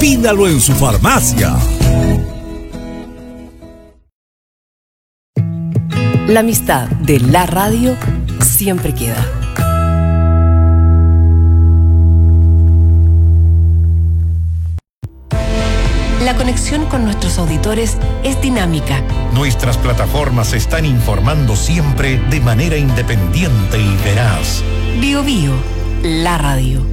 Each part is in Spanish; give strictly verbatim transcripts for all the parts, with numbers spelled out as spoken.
Pídalo en su farmacia. La amistad de la radio siempre queda. La conexión con nuestros auditores es dinámica. Nuestras plataformas se están informando siempre de manera independiente y veraz. Bio Bio, la radio.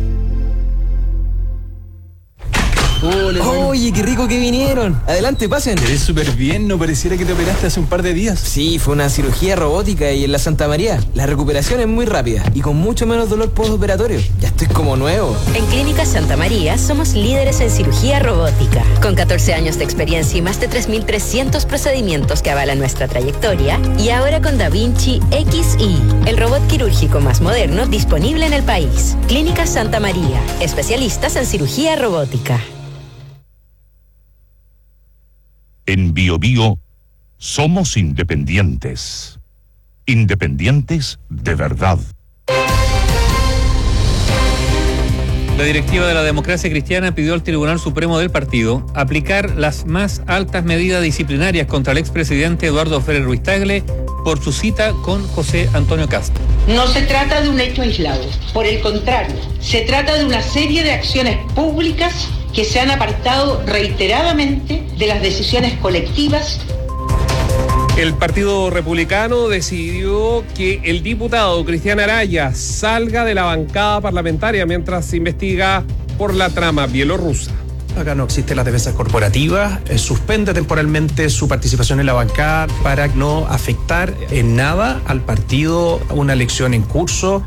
Hola, Oye, qué rico que vinieron. Adelante, pasen. Te ves súper bien, no pareciera que te operaste hace un par de días. Sí, fue una cirugía robótica y en la Santa María. La recuperación es muy rápida y con mucho menos dolor postoperatorio. Ya estoy como nuevo. En Clínica Santa María somos líderes en cirugía robótica. Con catorce años de experiencia y más de tres mil trescientos procedimientos que avalan nuestra trayectoria. Y ahora con Da Vinci X I, el robot quirúrgico más moderno disponible en el país. Clínica Santa María, especialistas en cirugía robótica. En Bio Bio somos independientes. Independientes de verdad. La directiva de la Democracia Cristiana pidió al Tribunal Supremo del partido aplicar las más altas medidas disciplinarias contra el expresidente Eduardo Frei Ruiz-Tagle por su cita con José Antonio Kast. No se trata de un hecho aislado, por el contrario, se trata de una serie de acciones públicas que se han apartado reiteradamente de las decisiones colectivas. El Partido Republicano decidió que el diputado Cristian Araya salga de la bancada parlamentaria mientras se investiga por la trama bielorrusa. Acá no existe la defensa corporativa, eh, suspende temporalmente su participación en la bancada para no afectar en nada al partido, una elección en curso.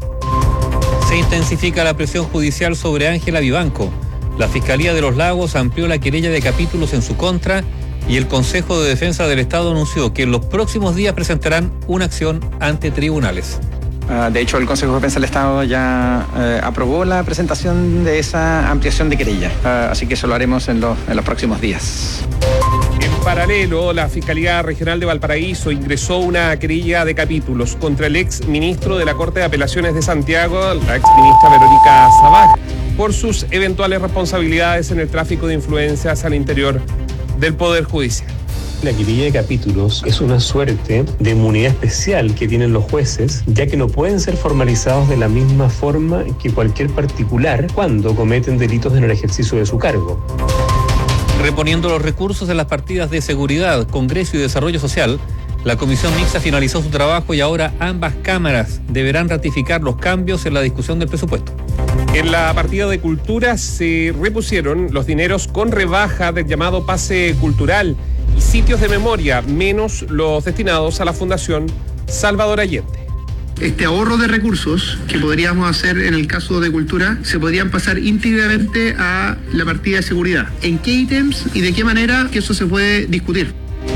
Se intensifica la presión judicial sobre Ángela Vivanco. La Fiscalía de los Lagos amplió la querella de capítulos en su contra y el Consejo de Defensa del Estado anunció que en los próximos días presentarán una acción ante tribunales. Uh, de hecho, el Consejo de Defensa del Estado ya uh, aprobó la presentación de esa ampliación de querella, uh, así que eso lo haremos en, lo, en los próximos días. En paralelo, la Fiscalía Regional de Valparaíso ingresó una querella de capítulos contra el ex ministro de la Corte de Apelaciones de Santiago, la ex ministra Verónica Sabaj, por sus eventuales responsabilidades en el tráfico de influencias al interior del Poder Judicial. La querella de capítulos es una suerte de inmunidad especial que tienen los jueces, ya que no pueden ser formalizados de la misma forma que cualquier particular cuando cometen delitos en el ejercicio de su cargo. Reponiendo los recursos en las partidas de seguridad, Congreso y Desarrollo Social, la Comisión Mixta finalizó su trabajo y ahora ambas cámaras deberán ratificar los cambios en la discusión del presupuesto. En la partida de cultura se repusieron los dineros con rebaja del llamado pase cultural y sitios de memoria, menos los destinados a la Fundación Salvador Allende. Este ahorro de recursos que podríamos hacer en el caso de cultura se podrían pasar íntegramente a la partida de seguridad. ¿En qué ítems y de qué manera? Que eso se puede discutir.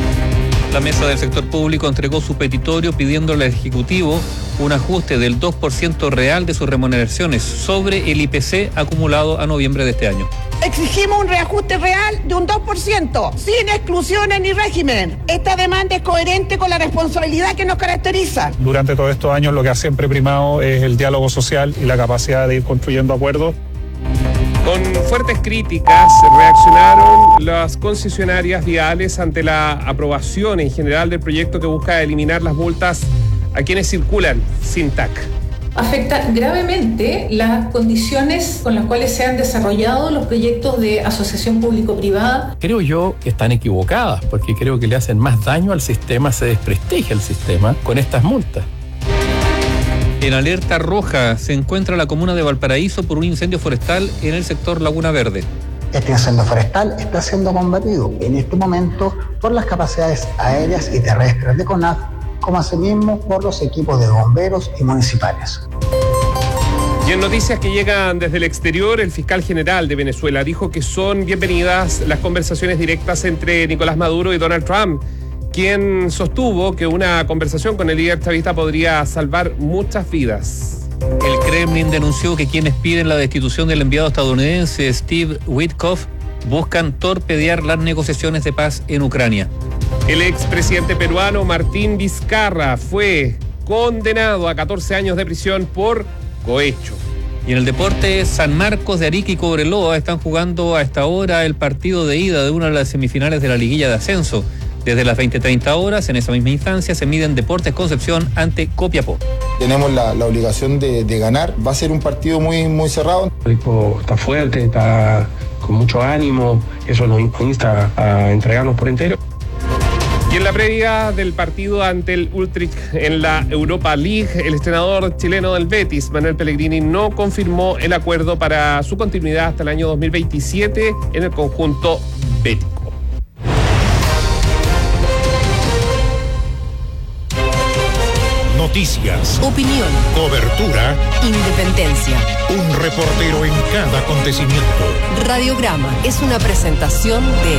La mesa del sector público entregó su petitorio pidiéndole al Ejecutivo un ajuste del dos por ciento real de sus remuneraciones sobre el I P C acumulado a noviembre de este año. Exigimos un reajuste real de un dos por ciento, sin exclusiones ni régimen. Esta demanda es coherente con la responsabilidad que nos caracteriza. Durante todos estos años lo que ha siempre primado es el diálogo social y la capacidad de ir construyendo acuerdos. Con fuertes críticas reaccionaron las concesionarias viales ante la aprobación en general del proyecto que busca eliminar las multas a quienes circulan sin T A C. Afecta gravemente las condiciones con las cuales se han desarrollado los proyectos de asociación público-privada. Creo yo que están equivocadas, porque creo que le hacen más daño al sistema, se desprestigia el sistema con estas multas. En alerta roja se encuentra la comuna de Valparaíso por un incendio forestal en el sector Laguna Verde. Este incendio forestal está siendo combatido en este momento por las capacidades aéreas y terrestres de CONAF, como asimismo por los equipos de bomberos y municipales. Y en noticias que llegan desde el exterior, el fiscal general de Venezuela dijo que son bienvenidas las conversaciones directas entre Nicolás Maduro y Donald Trump, quien sostuvo que una conversación con el líder chavista podría salvar muchas vidas. El Kremlin denunció que quienes piden la destitución del enviado estadounidense Steve Witkoff buscan torpedear las negociaciones de paz en Ucrania. El expresidente peruano Martín Vizcarra fue condenado a catorce años de prisión por cohecho. Y en el deporte, San Marcos de Arica y Cobreloa están jugando a esta hora el partido de ida de una de las semifinales de la liguilla de ascenso. Desde las veinte treinta horas, en esa misma instancia, se miden Deportes Concepción ante Copiapó. Tenemos la, la obligación de, de ganar. Va a ser un partido muy, muy cerrado. El equipo está fuerte, está con mucho ánimo. Eso nos insta a entregarnos por entero. Y en la previa del partido ante el Utrecht en la Europa League, el entrenador chileno del Betis, Manuel Pellegrini, no confirmó el acuerdo para su continuidad hasta el año dos mil veintisiete en el conjunto bético. Noticias, Opinión, cobertura, independencia. un reportero en cada acontecimiento. Radiograma es una presentación de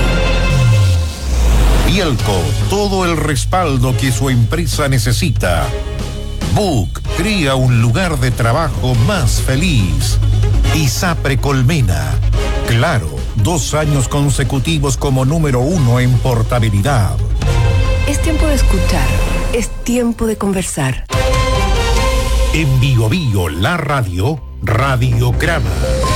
Bielco, todo el respaldo que su empresa necesita. Book crea un lugar de trabajo más feliz. Isapre Colmena, Claro, dos años consecutivos como número uno en portabilidad. Es tiempo de escuchar, es tiempo de conversar. En Bio Bio, la radio, Radiograma.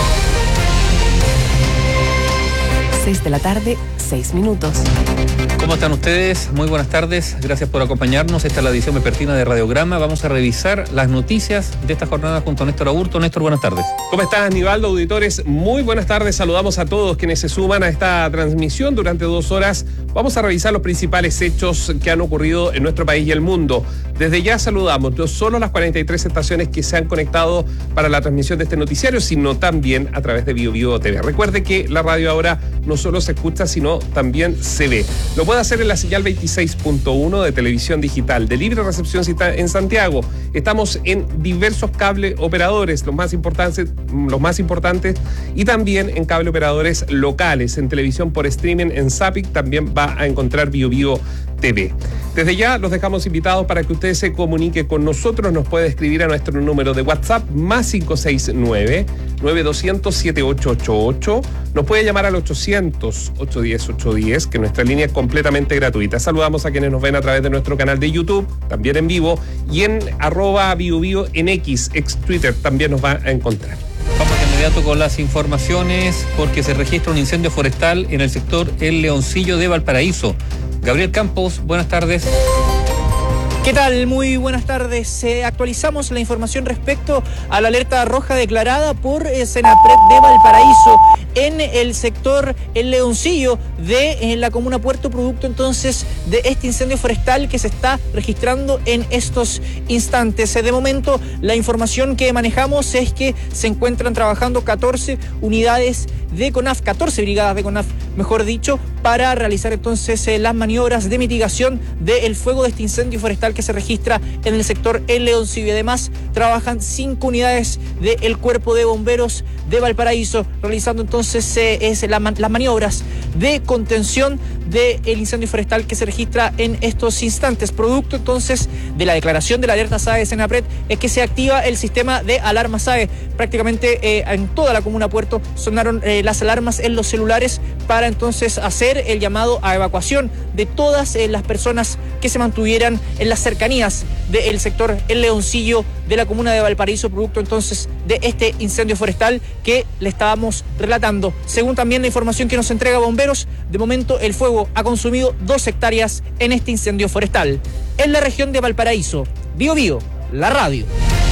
seis de la tarde, seis minutos. ¿Cómo están ustedes? Muy buenas tardes, gracias por acompañarnos. Esta es la edición vespertina de Radiograma. Vamos a revisar las noticias de esta jornada junto a Néstor Aburto. Néstor, buenas tardes. ¿Cómo estás, Aníbaldo? Auditores, muy buenas tardes. Saludamos a todos quienes se suman a esta transmisión durante dos horas. Vamos a revisar los principales hechos que han ocurrido en nuestro país y el mundo. Desde ya saludamos no solo las cuarenta y tres estaciones que se han conectado para la transmisión de este noticiario, sino también a través de Bio Bio T V. Recuerde que la radio ahora no solo se escucha, sino también se ve. Lo puede hacer en la señal veintiséis punto uno de televisión digital, de libre recepción en Santiago. Estamos en diversos cable operadores, los más importantes, los más importantes, y también en cable operadores locales, en televisión por streaming, en Zapic, también va a encontrar Bio Bio T V. Desde ya los dejamos invitados para que usted se comunique con nosotros. Nos puede escribir a nuestro número de WhatsApp más cinco seis nueve, nueve dos cero cero, siete ocho ocho ocho. Nos puede llamar al ochocientos, ochocientos diez, ochocientos diez, que nuestra línea es completamente gratuita. Saludamos a quienes nos ven a través de nuestro canal de YouTube, también en vivo, y en arroba Bio Bio en X, ex Twitter, también nos va a encontrar. Vamos de inmediato con las informaciones, porque se registra un incendio forestal en el sector El Leoncillo de Valparaíso. Gabriel Campos, buenas tardes. ¿Qué tal? Muy buenas tardes. Eh, actualizamos la información respecto a la alerta roja declarada por eh, Senapred de Valparaíso en el sector El Leoncillo de eh, la comuna Puerto, producto entonces de este incendio forestal que se está registrando en estos instantes. Eh, de momento, la información que manejamos es que se encuentran trabajando catorce unidades de CONAF, catorce brigadas de CONAF, mejor dicho, para realizar entonces eh, las maniobras de mitigación del fuego de este incendio forestal que se registra en el sector El Leoncillo. Además, trabajan cinco unidades del Cuerpo de Bomberos de Valparaíso, realizando entonces eh, es la, las maniobras de contención del incendio forestal que se registra en estos instantes. Producto entonces de la declaración de la alerta SAE de Senapred es que se activa el sistema de alarma SAE. Prácticamente eh, en toda la comuna Puerto sonaron eh, las alarmas en los celulares para entonces hacer el llamado a evacuación de todas eh, las personas que se mantuvieran en las cercanías del sector El Leoncillo de la comuna de Valparaíso, producto entonces de este incendio forestal que le estábamos relatando. Según también la información que nos entrega Bomberos, de momento el fuego ha consumido dos hectáreas en este incendio forestal. En la región de Valparaíso, Bio Bio, la radio.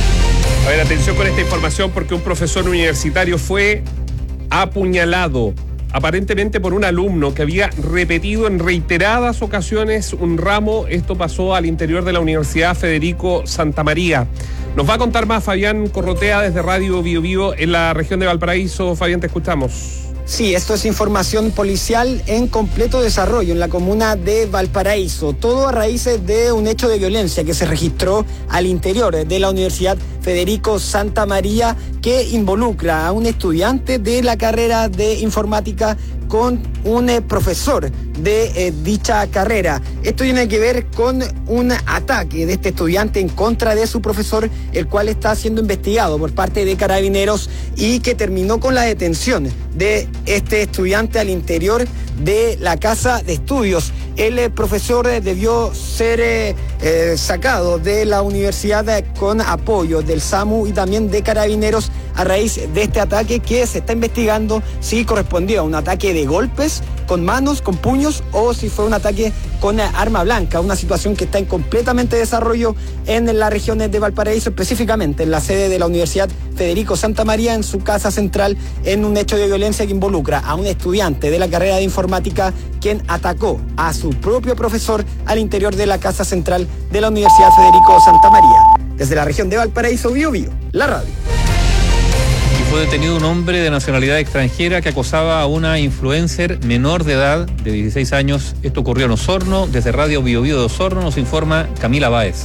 A ver, atención con esta información, porque un profesor universitario fue apuñalado aparentemente por un alumno que había repetido en reiteradas ocasiones un ramo. Esto pasó al interior de la Universidad Federico Santa María. Nos va a contar más Fabián Corrotea desde Radio Bio Bio en la región de Valparaíso. Fabián, te escuchamos. Sí, esto es información policial en completo desarrollo en la comuna de Valparaíso. Todo a raíz de un hecho de violencia que se registró al interior de la Universidad Federico Santa María, que involucra a un estudiante de la carrera de informática con un eh, profesor de eh, dicha carrera. Esto tiene que ver con un ataque de este estudiante en contra de su profesor, el cual está siendo investigado por parte de Carabineros y que terminó con la detención de este estudiante al interior de la casa de estudios. El eh, profesor eh, debió ser eh, eh, sacado de la universidad eh, con apoyo del SAMU y también de Carabineros a raíz de este ataque que se está investigando si correspondió a un ataque de golpes con manos, con puños, o si fue un ataque con arma blanca, una situación que está en completamente desarrollo en las regiones de Valparaíso, específicamente en la sede de la Universidad Federico Santa María, en su casa central, en un hecho de violencia que involucra a un estudiante de la carrera de informática quien atacó a su propio profesor al interior de la casa central de la Universidad Federico Santa María. Desde la región de Valparaíso, Bio Bio, la radio. Fue detenido un hombre de nacionalidad extranjera que acosaba a una influencer menor de edad de dieciséis años. Esto ocurrió en Osorno. Desde Radio Bio Bio de Osorno nos informa Camila Báez.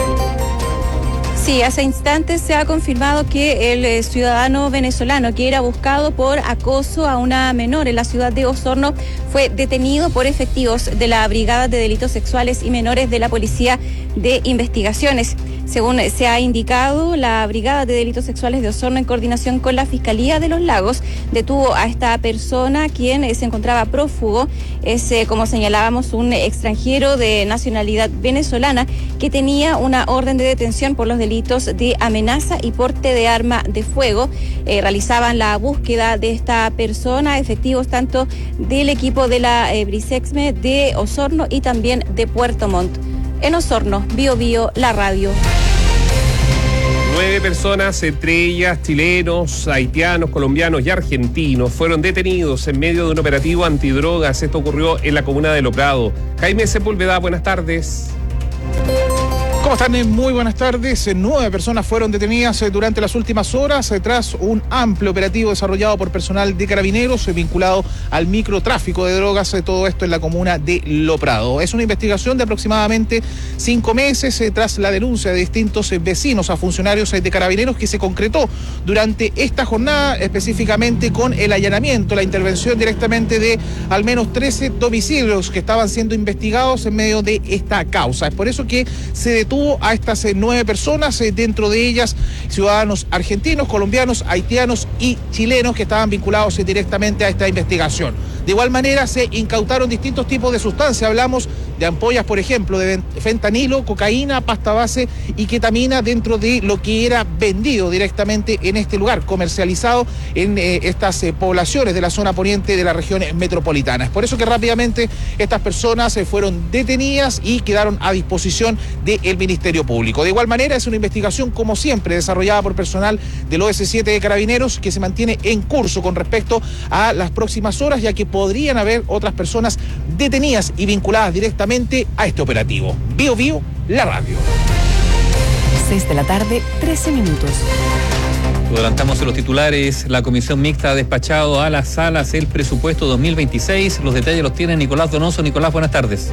Sí, hace instantes se ha confirmado que el eh, ciudadano venezolano que era buscado por acoso a una menor en la ciudad de Osorno fue detenido por efectivos de la Brigada de Delitos Sexuales y Menores de la Policía de Investigaciones. Según se ha indicado, la Brigada de Delitos Sexuales de Osorno, en coordinación con la Fiscalía de los Lagos, detuvo a esta persona, quien eh, se encontraba prófugo. Es, eh, como señalábamos, un extranjero de nacionalidad venezolana que tenía una orden de detención por los delitos de amenaza y porte de arma de fuego. Eh, realizaban la búsqueda de esta persona, efectivos tanto del equipo de la eh, Brisexme de Osorno y también de Puerto Montt. En Osorno, Bio Bio, la radio. Nueve personas, entre ellas chilenos, haitianos, colombianos y argentinos, fueron detenidos en medio de un operativo antidrogas. Esto ocurrió en la comuna de Loprado. Jaime Sepúlveda, buenas tardes. ¿Cómo están? Muy buenas tardes. Nueve personas fueron detenidas durante las últimas horas tras un amplio operativo desarrollado por personal de Carabineros vinculado al microtráfico de drogas. Todo esto en la comuna de Loprado. Es una investigación de aproximadamente cinco meses tras la denuncia de distintos vecinos a funcionarios de Carabineros que se concretó durante esta jornada, específicamente con el allanamiento, la intervención directamente de al menos trece domicilios que estaban siendo investigados en medio de esta causa. Es por eso que se detuvo a estas eh, nueve personas, eh, dentro de ellas ciudadanos argentinos, colombianos, haitianos y chilenos que estaban vinculados eh, directamente a esta investigación. De igual manera se incautaron distintos tipos de sustancias. Hablamos de ampollas, por ejemplo, de fentanilo, cocaína, pasta base y ketamina dentro de lo que era vendido directamente en este lugar, comercializado en eh, estas eh, poblaciones de la zona poniente de la región metropolitana. Es por eso que rápidamente estas personas eh, fueron detenidas y quedaron a disposición del Ministerio Público. De igual manera es una investigación, como siempre, desarrollada por personal del O S siete de Carabineros que se mantiene en curso con respecto a las próximas horas, ya que podrían haber otras personas detenidas y vinculadas directamente a este operativo. Bio Bio, la radio. seis de la tarde, trece minutos. Adelantamos en los titulares. La Comisión Mixta ha despachado a las salas el presupuesto dos mil veintiséis. Los detalles los tiene Nicolás Donoso. Nicolás, buenas tardes.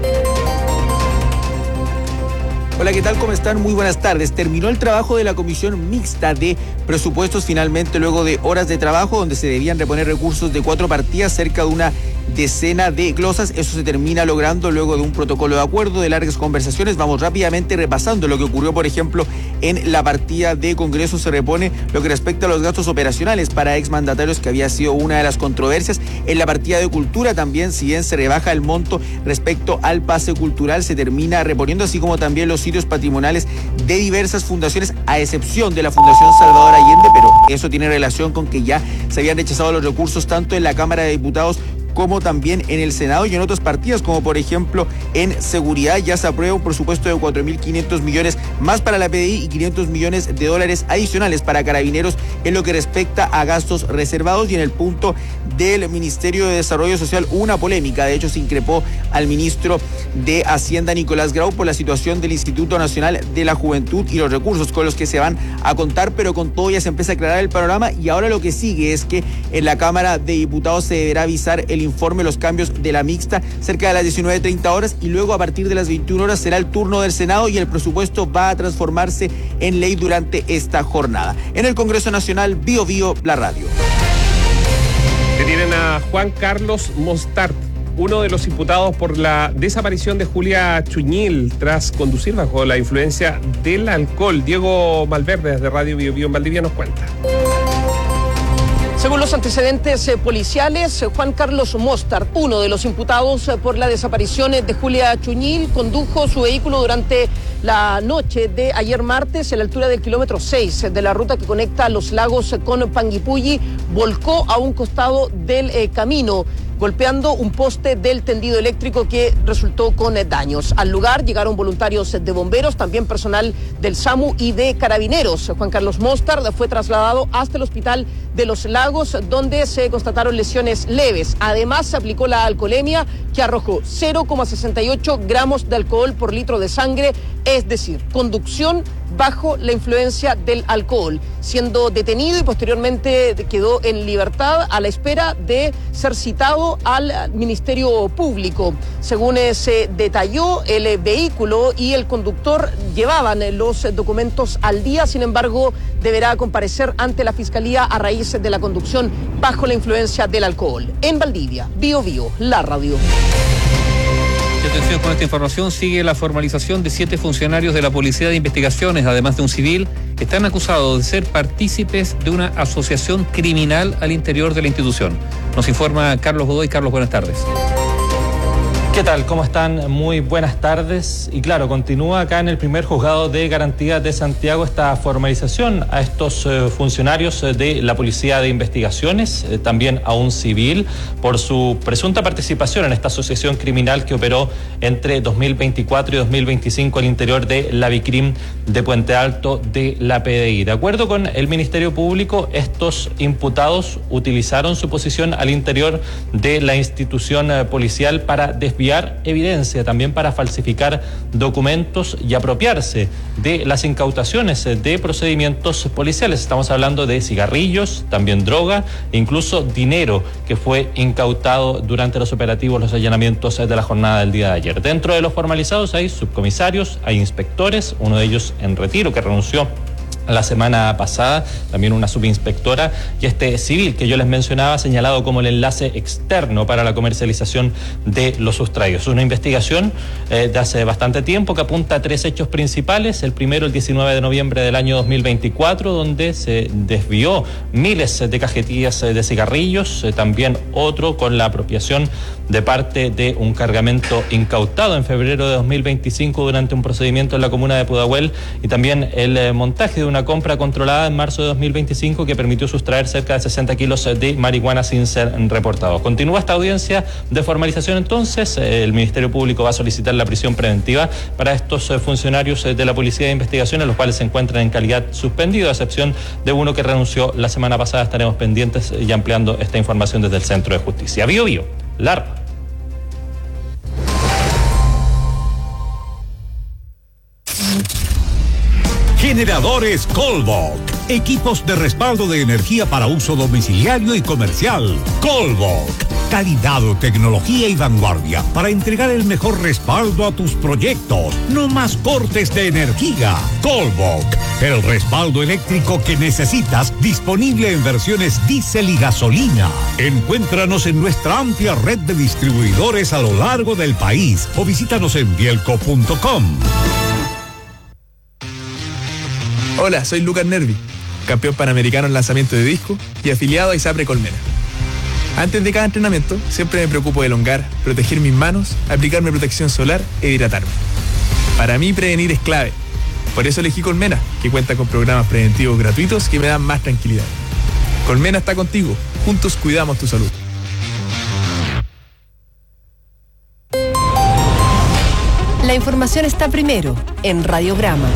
Hola, ¿qué tal? ¿Cómo están? Muy buenas tardes. Terminó el trabajo de la Comisión Mixta de Presupuestos finalmente luego de horas de trabajo donde se debían reponer recursos de cuatro partidas, cerca de una decena de glosas. Eso se termina logrando luego de un protocolo de acuerdo, de largas conversaciones. Vamos rápidamente repasando lo que ocurrió, por ejemplo, en la partida de Congreso. Se repone lo que respecta a los gastos operacionales para exmandatarios, que había sido una de las controversias. En la partida de Cultura también, si bien se rebaja el monto respecto al pase cultural, se termina reponiendo, así como también los sitios patrimoniales de diversas fundaciones, a excepción de la Fundación Salvador Allende, pero eso tiene relación con que ya se habían rechazado los recursos tanto en la Cámara de Diputados como también en el Senado y en otras partidas, como por ejemplo en seguridad. Ya se aprueba un presupuesto de cuatro mil quinientos millones más para la P D I y quinientos millones de dólares adicionales para Carabineros en lo que respecta a gastos reservados. Y en el punto del Ministerio de Desarrollo Social hubo una polémica. De hecho, se increpó al ministro de Hacienda, Nicolás Grau, por la situación del Instituto Nacional de la Juventud y los recursos con los que se van a contar, pero con todo ya se empieza a aclarar el panorama. Y ahora lo que sigue es que en la Cámara de Diputados se deberá avisar el informe, los cambios de la mixta cerca de las diecinueve treinta horas, y luego a partir de las veintiuna horas será el turno del Senado y el presupuesto va a transformarse en ley durante esta jornada. En el Congreso Nacional, Bio Bio, la radio. Detienen a Juan Carlos Mostart, uno de los imputados por la desaparición de Julia Chuñil tras conducir bajo la influencia del alcohol. Diego Malverde, desde Radio Bio Bio en Valdivia, nos cuenta. Según los antecedentes eh, policiales, eh, Juan Carlos Mostard, uno de los imputados eh, por la desaparición eh, de Julia Chuñil, condujo su vehículo durante la noche de ayer martes a la altura del kilómetro seis de la ruta que conecta Los Lagos con Panguipulli, volcó a un costado del eh, camino, golpeando un poste del tendido eléctrico que resultó con eh, daños. Al lugar llegaron voluntarios de bomberos, también personal del SAMU y de carabineros. Juan Carlos Mostard fue trasladado hasta el hospital de Los Lagos, donde se constataron lesiones leves. Además, se aplicó la alcoholemia, que arrojó cero coma sesenta y ocho gramos de alcohol por litro de sangre, es decir, conducción bajo la influencia del alcohol, siendo detenido y posteriormente quedó en libertad a la espera de ser citado al Ministerio Público. Según se detalló, el vehículo y el conductor llevaban los documentos al día, sin embargo, deberá comparecer ante la Fiscalía a raíz de la conducción bajo la influencia del alcohol. En Valdivia, Bio Bio, la radio. Atención con esta información, sigue la formalización de siete funcionarios de la Policía de Investigaciones, además de un civil, que están acusados de ser partícipes de una asociación criminal al interior de la institución. Nos informa Carlos Godoy. Carlos, buenas tardes. ¿Qué tal? ¿Cómo están? Muy buenas tardes. Y claro, continúa acá en el primer juzgado de garantía de Santiago esta formalización a estos eh, funcionarios de la Policía de Investigaciones, eh, también a un civil, por su presunta participación en esta asociación criminal que operó entre dos mil veinticuatro y dos mil veinticinco al interior de la Vicrim de Puente Alto de la P D I. De acuerdo con el Ministerio Público, estos imputados utilizaron su posición al interior de la institución eh, policial para desviar evidencia, también para falsificar documentos y apropiarse de las incautaciones de procedimientos policiales. Estamos hablando de cigarrillos, también droga e incluso dinero que fue incautado durante los operativos, los allanamientos de la jornada del día de ayer. Dentro de los formalizados hay subcomisarios, hay inspectores, uno de ellos en retiro que renunció la semana pasada, también una subinspectora, y este civil que yo les mencionaba, señalado como el enlace externo para la comercialización de los sustraídos. Una investigación eh, de hace bastante tiempo que apunta a tres hechos principales. El primero, el diecinueve de noviembre del año dos mil veinticuatro, donde se desvió miles de cajetillas de cigarrillos. Eh, también otro con la apropiación de parte de un cargamento incautado en febrero de dos mil veinticinco durante un procedimiento en la comuna de Pudahuel, y también el eh, montaje de una compra controlada en marzo de dos mil veinticinco que permitió sustraer cerca de sesenta kilos de marihuana sin ser reportados. Continúa esta audiencia de formalización entonces. El Ministerio Público va a solicitar la prisión preventiva para estos funcionarios de la Policía de Investigaciones, los cuales se encuentran en calidad suspendido, a excepción de uno que renunció la semana pasada. Estaremos pendientes y ampliando esta información desde el Centro de Justicia. Bio Bio, Lar. Generadores Colbok. Equipos de respaldo de energía para uso domiciliario y comercial. Colbok. Calidad, tecnología y vanguardia para entregar el mejor respaldo a tus proyectos. No más cortes de energía. Colbok. El respaldo eléctrico que necesitas, disponible en versiones diésel y gasolina. Encuéntranos en nuestra amplia red de distribuidores a lo largo del país o visítanos en bielco punto com. Hola, soy Lucas Nervi, campeón panamericano en lanzamiento de disco y afiliado a ISAPRE Colmena. Antes de cada entrenamiento, siempre me preocupo de elongar, proteger mis manos, aplicarme protección solar e hidratarme. Para mí, prevenir es clave. Por eso elegí Colmena, que cuenta con programas preventivos gratuitos que me dan más tranquilidad. Colmena está contigo. Juntos cuidamos tu salud. La información está primero en Radiograma.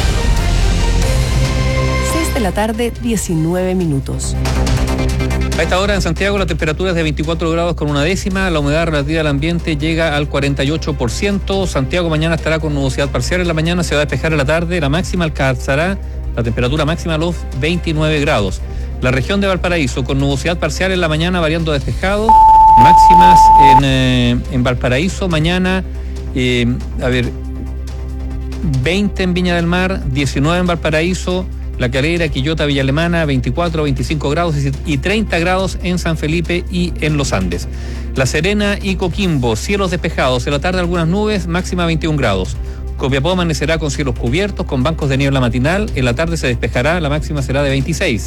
De la tarde, diecinueve minutos. A esta hora en Santiago la temperatura es de veinticuatro grados con una décima, la humedad relativa del ambiente llega al cuarenta y ocho por ciento. Santiago mañana estará con nubosidad parcial en la mañana, se va a despejar en la tarde, la máxima alcanzará la temperatura máxima a los veintinueve grados. La región de Valparaíso con nubosidad parcial en la mañana variando a despejado, máximas en, eh, en Valparaíso mañana, eh, a ver, veinte en Viña del Mar, diecinueve en Valparaíso, La Calera, Quillota, Villa Alemana, veinticuatro, veinticinco grados y treinta grados en San Felipe y en Los Andes. La Serena y Coquimbo, cielos despejados, en la tarde algunas nubes, máxima veintiún grados. Copiapó amanecerá con cielos cubiertos, con bancos de niebla matinal, en la tarde se despejará, la máxima será de veintiséis.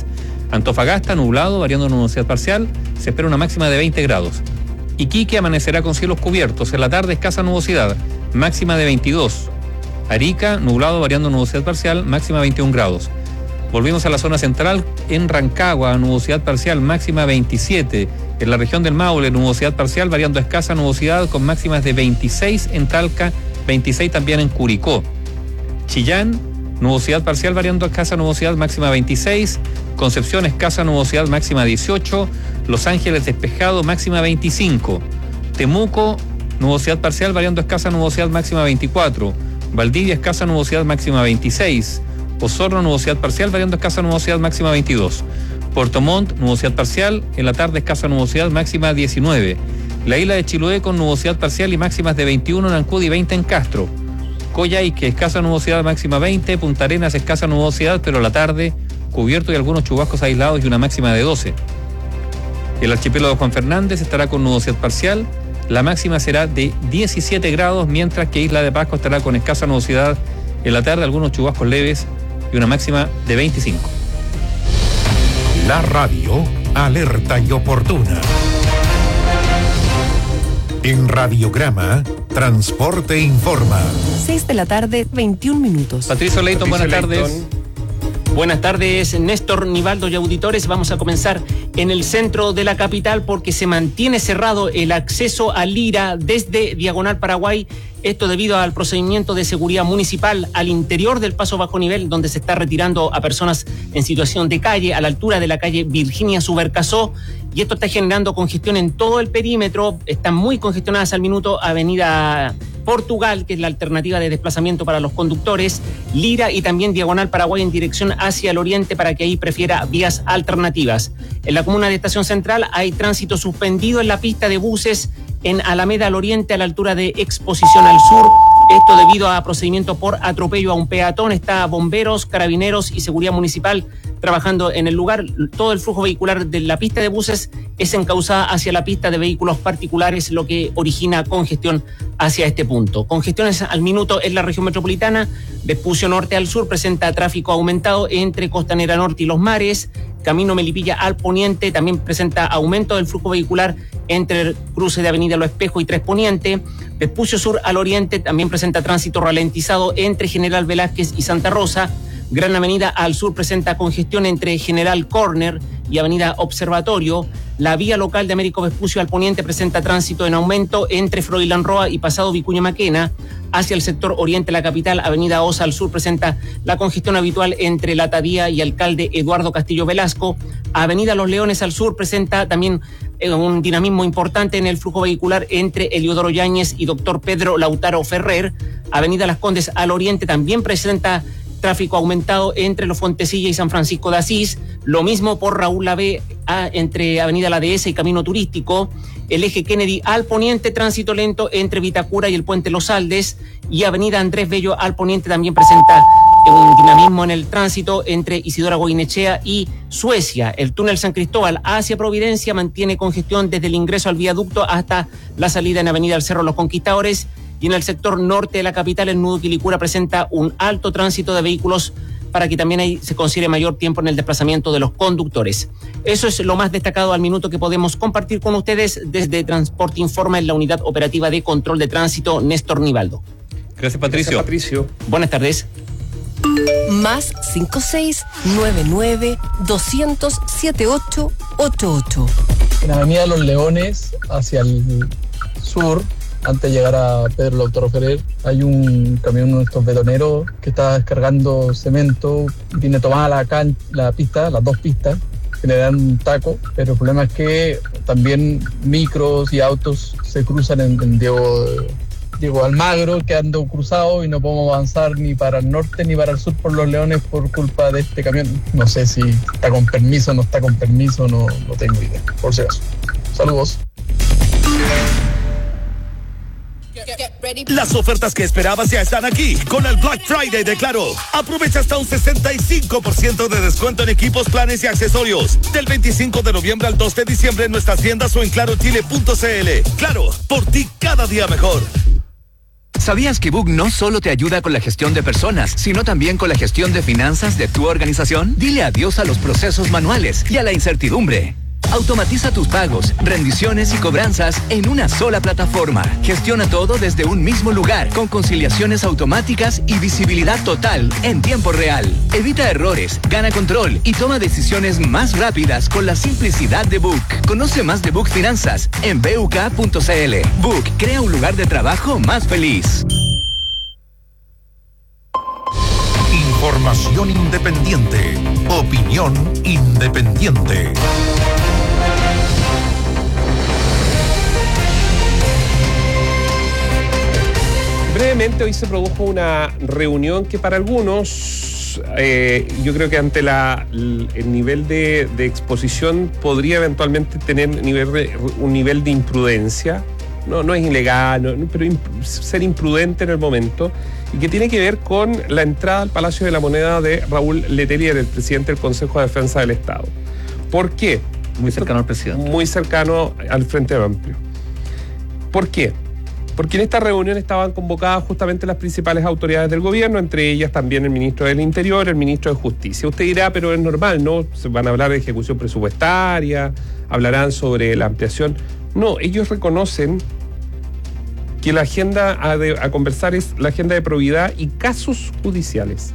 Antofagasta, nublado, variando nubosidad parcial, se espera una máxima de veinte grados. Iquique amanecerá con cielos cubiertos, en la tarde escasa nubosidad, máxima de veintidós. Arica, nublado, variando nubosidad parcial, máxima veintiún grados. Volvimos a la zona central, en Rancagua, nubosidad parcial, máxima veintisiete. En la región del Maule, nubosidad parcial, variando escasa nubosidad, con máximas de veintiséis en Talca, veintiséis también en Curicó. Chillán, nubosidad parcial, variando escasa nubosidad, máxima veintiséis. Concepción, escasa nubosidad, máxima dieciocho. Los Ángeles, despejado, máxima veinticinco. Temuco, nubosidad parcial, variando escasa nubosidad, máxima veinticuatro. Valdivia, escasa nubosidad, máxima veintiséis. Osorno, nubosidad parcial, variando escasa nubosidad, máxima veintidós. Puerto Montt, nubosidad parcial, en la tarde escasa nubosidad, máxima diecinueve. La isla de Chiloé con nubosidad parcial y máximas de veintiuno en Ancud y veinte en Castro. Coyhaique, escasa nubosidad, máxima veinte. Punta Arenas, escasa nubosidad, pero la tarde cubierto y algunos chubascos aislados y una máxima de doce. El archipiélago de Juan Fernández estará con nubosidad parcial, la máxima será de diecisiete grados, mientras que Isla de Pascua estará con escasa nubosidad, en la tarde algunos chubascos leves y una máxima de veinticinco. La radio alerta y oportuna. En Radiograma, Transporte Informa. seis de la tarde, veintiún minutos. Patricio Leighton, buenas tardes. Buenas tardes, Néstor, Nivaldo y auditores. Vamos a comenzar en el centro de la capital porque se mantiene cerrado el acceso a Lira desde Diagonal Paraguay. Esto debido al procedimiento de seguridad municipal al interior del paso bajo nivel, donde se está retirando a personas en situación de calle, a la altura de la calle Virginia Subercasó. Y esto está generando congestión en todo el perímetro. Están muy congestionadas al minuto Avenida Portugal, que es la alternativa de desplazamiento para los conductores, Lira y también Diagonal Paraguay en dirección hacia el oriente para que ahí prefiera vías alternativas. En la comuna de Estación Central hay tránsito suspendido en la pista de buses en Alameda al oriente a la altura de Exposición al sur. Esto debido a procedimiento por atropello a un peatón. Está bomberos, carabineros y seguridad municipal trabajando en el lugar. Todo el flujo vehicular de la pista de buses es encauzada hacia la pista de vehículos particulares, lo que origina congestión hacia este punto. Congestiones al minuto en la región metropolitana. Vespucio Norte al sur presenta tráfico aumentado entre Costanera Norte y Los Mares. Camino Melipilla al poniente también presenta aumento del flujo vehicular entre el cruce de Avenida Lo Espejo y Tres Poniente. Vespucio Sur al oriente también presenta tránsito ralentizado entre General Velázquez y Santa Rosa. Gran Avenida al sur presenta congestión entre General Corner y Avenida Observatorio. La vía local de Américo Vespucio al poniente presenta tránsito en aumento entre Froilán Roa y Pasado Vicuña Maquena. Hacia el sector oriente de la capital, Avenida Osa al sur presenta la congestión habitual entre La Tadía y Alcalde Eduardo Castillo Velasco. Avenida Los Leones al sur presenta también eh, un dinamismo importante en el flujo vehicular entre Eliodoro Yáñez y Doctor Pedro Lautaro Ferrer. Avenida Las Condes al oriente también presenta tráfico aumentado entre Los Fontecilla y San Francisco de Asís. Lo mismo por Raúl Lavé a, entre Avenida La Dehesa y Camino Turístico. El eje Kennedy al poniente, tránsito lento entre Vitacura y el Puente Los Aldes. Y Avenida Andrés Bello al poniente también presenta un dinamismo en el tránsito entre Isidora Goinechea y Suecia. El túnel San Cristóbal hacia Providencia mantiene congestión desde el ingreso al viaducto hasta la salida en Avenida del Cerro Los Conquistadores. Y en el sector norte de la capital, el nudo Quilicura presenta un alto tránsito de vehículos para que también ahí se considere mayor tiempo en el desplazamiento de los conductores. Eso es lo más destacado al minuto que podemos compartir con ustedes desde Transporte Informa en la Unidad Operativa de Control de Tránsito, Néstor Nivaldo. Gracias, Patricio. Gracias, Patricio. Buenas tardes. Más cinco seis nueve nueve doscientos setenta y ocho ochenta y ocho. En Avenida Los Leones, hacia el sur, antes de llegar a Pedro Lautaro Ferrer, hay un camión de estos betoneros que está descargando cemento, tiene tomada la, can- la pista, las dos pistas, que le dan un taco, pero el problema es que también micros y autos se cruzan en, en Diego, Diego Almagro, quedando cruzados y no podemos avanzar ni para el norte ni para el sur por Los Leones por culpa de este camión. No sé si está con permiso o no está con permiso, no, no tengo idea, por si acaso. Saludos. Las ofertas que esperabas ya están aquí con el Black Friday de Claro. Aprovecha hasta un sesenta y cinco por ciento de descuento en equipos, planes y accesorios. Del veinticinco de noviembre al dos de diciembre en nuestras tiendas o en claro chile punto c l. Claro, por ti cada día mejor. ¿Sabías que Book no solo te ayuda con la gestión de personas, sino también con la gestión de finanzas de tu organización? Dile adiós a los procesos manuales y a la incertidumbre. Automatiza tus pagos, rendiciones y cobranzas en una sola plataforma. Gestiona todo desde un mismo lugar, con conciliaciones automáticas y visibilidad total en tiempo real. Evita errores, gana control y toma decisiones más rápidas con la simplicidad de Book. Conoce más de Book Finanzas en b u k punto c l. Book crea un lugar de trabajo más feliz. Información independiente. Opinión independiente. Brevemente, hoy se produjo una reunión que para algunos, eh, yo creo que ante la, el nivel de, de exposición podría eventualmente tener nivel de, un nivel de imprudencia. No, no es ilegal, no, pero imp, ser imprudente en el momento, y que tiene que ver con la entrada al Palacio de la Moneda de Raúl Letelier, el presidente del Consejo de Defensa del Estado. ¿Por qué? Muy cercano al presidente. Muy cercano al Frente Amplio. ¿Por qué? Porque en esta reunión estaban convocadas justamente las principales autoridades del gobierno, entre ellas también el ministro del Interior, el ministro de Justicia. Usted dirá, pero es normal, ¿no? Se van a hablar de ejecución presupuestaria, hablarán sobre la ampliación. No, ellos reconocen que la agenda a, de, a conversar es la agenda de probidad y casos judiciales.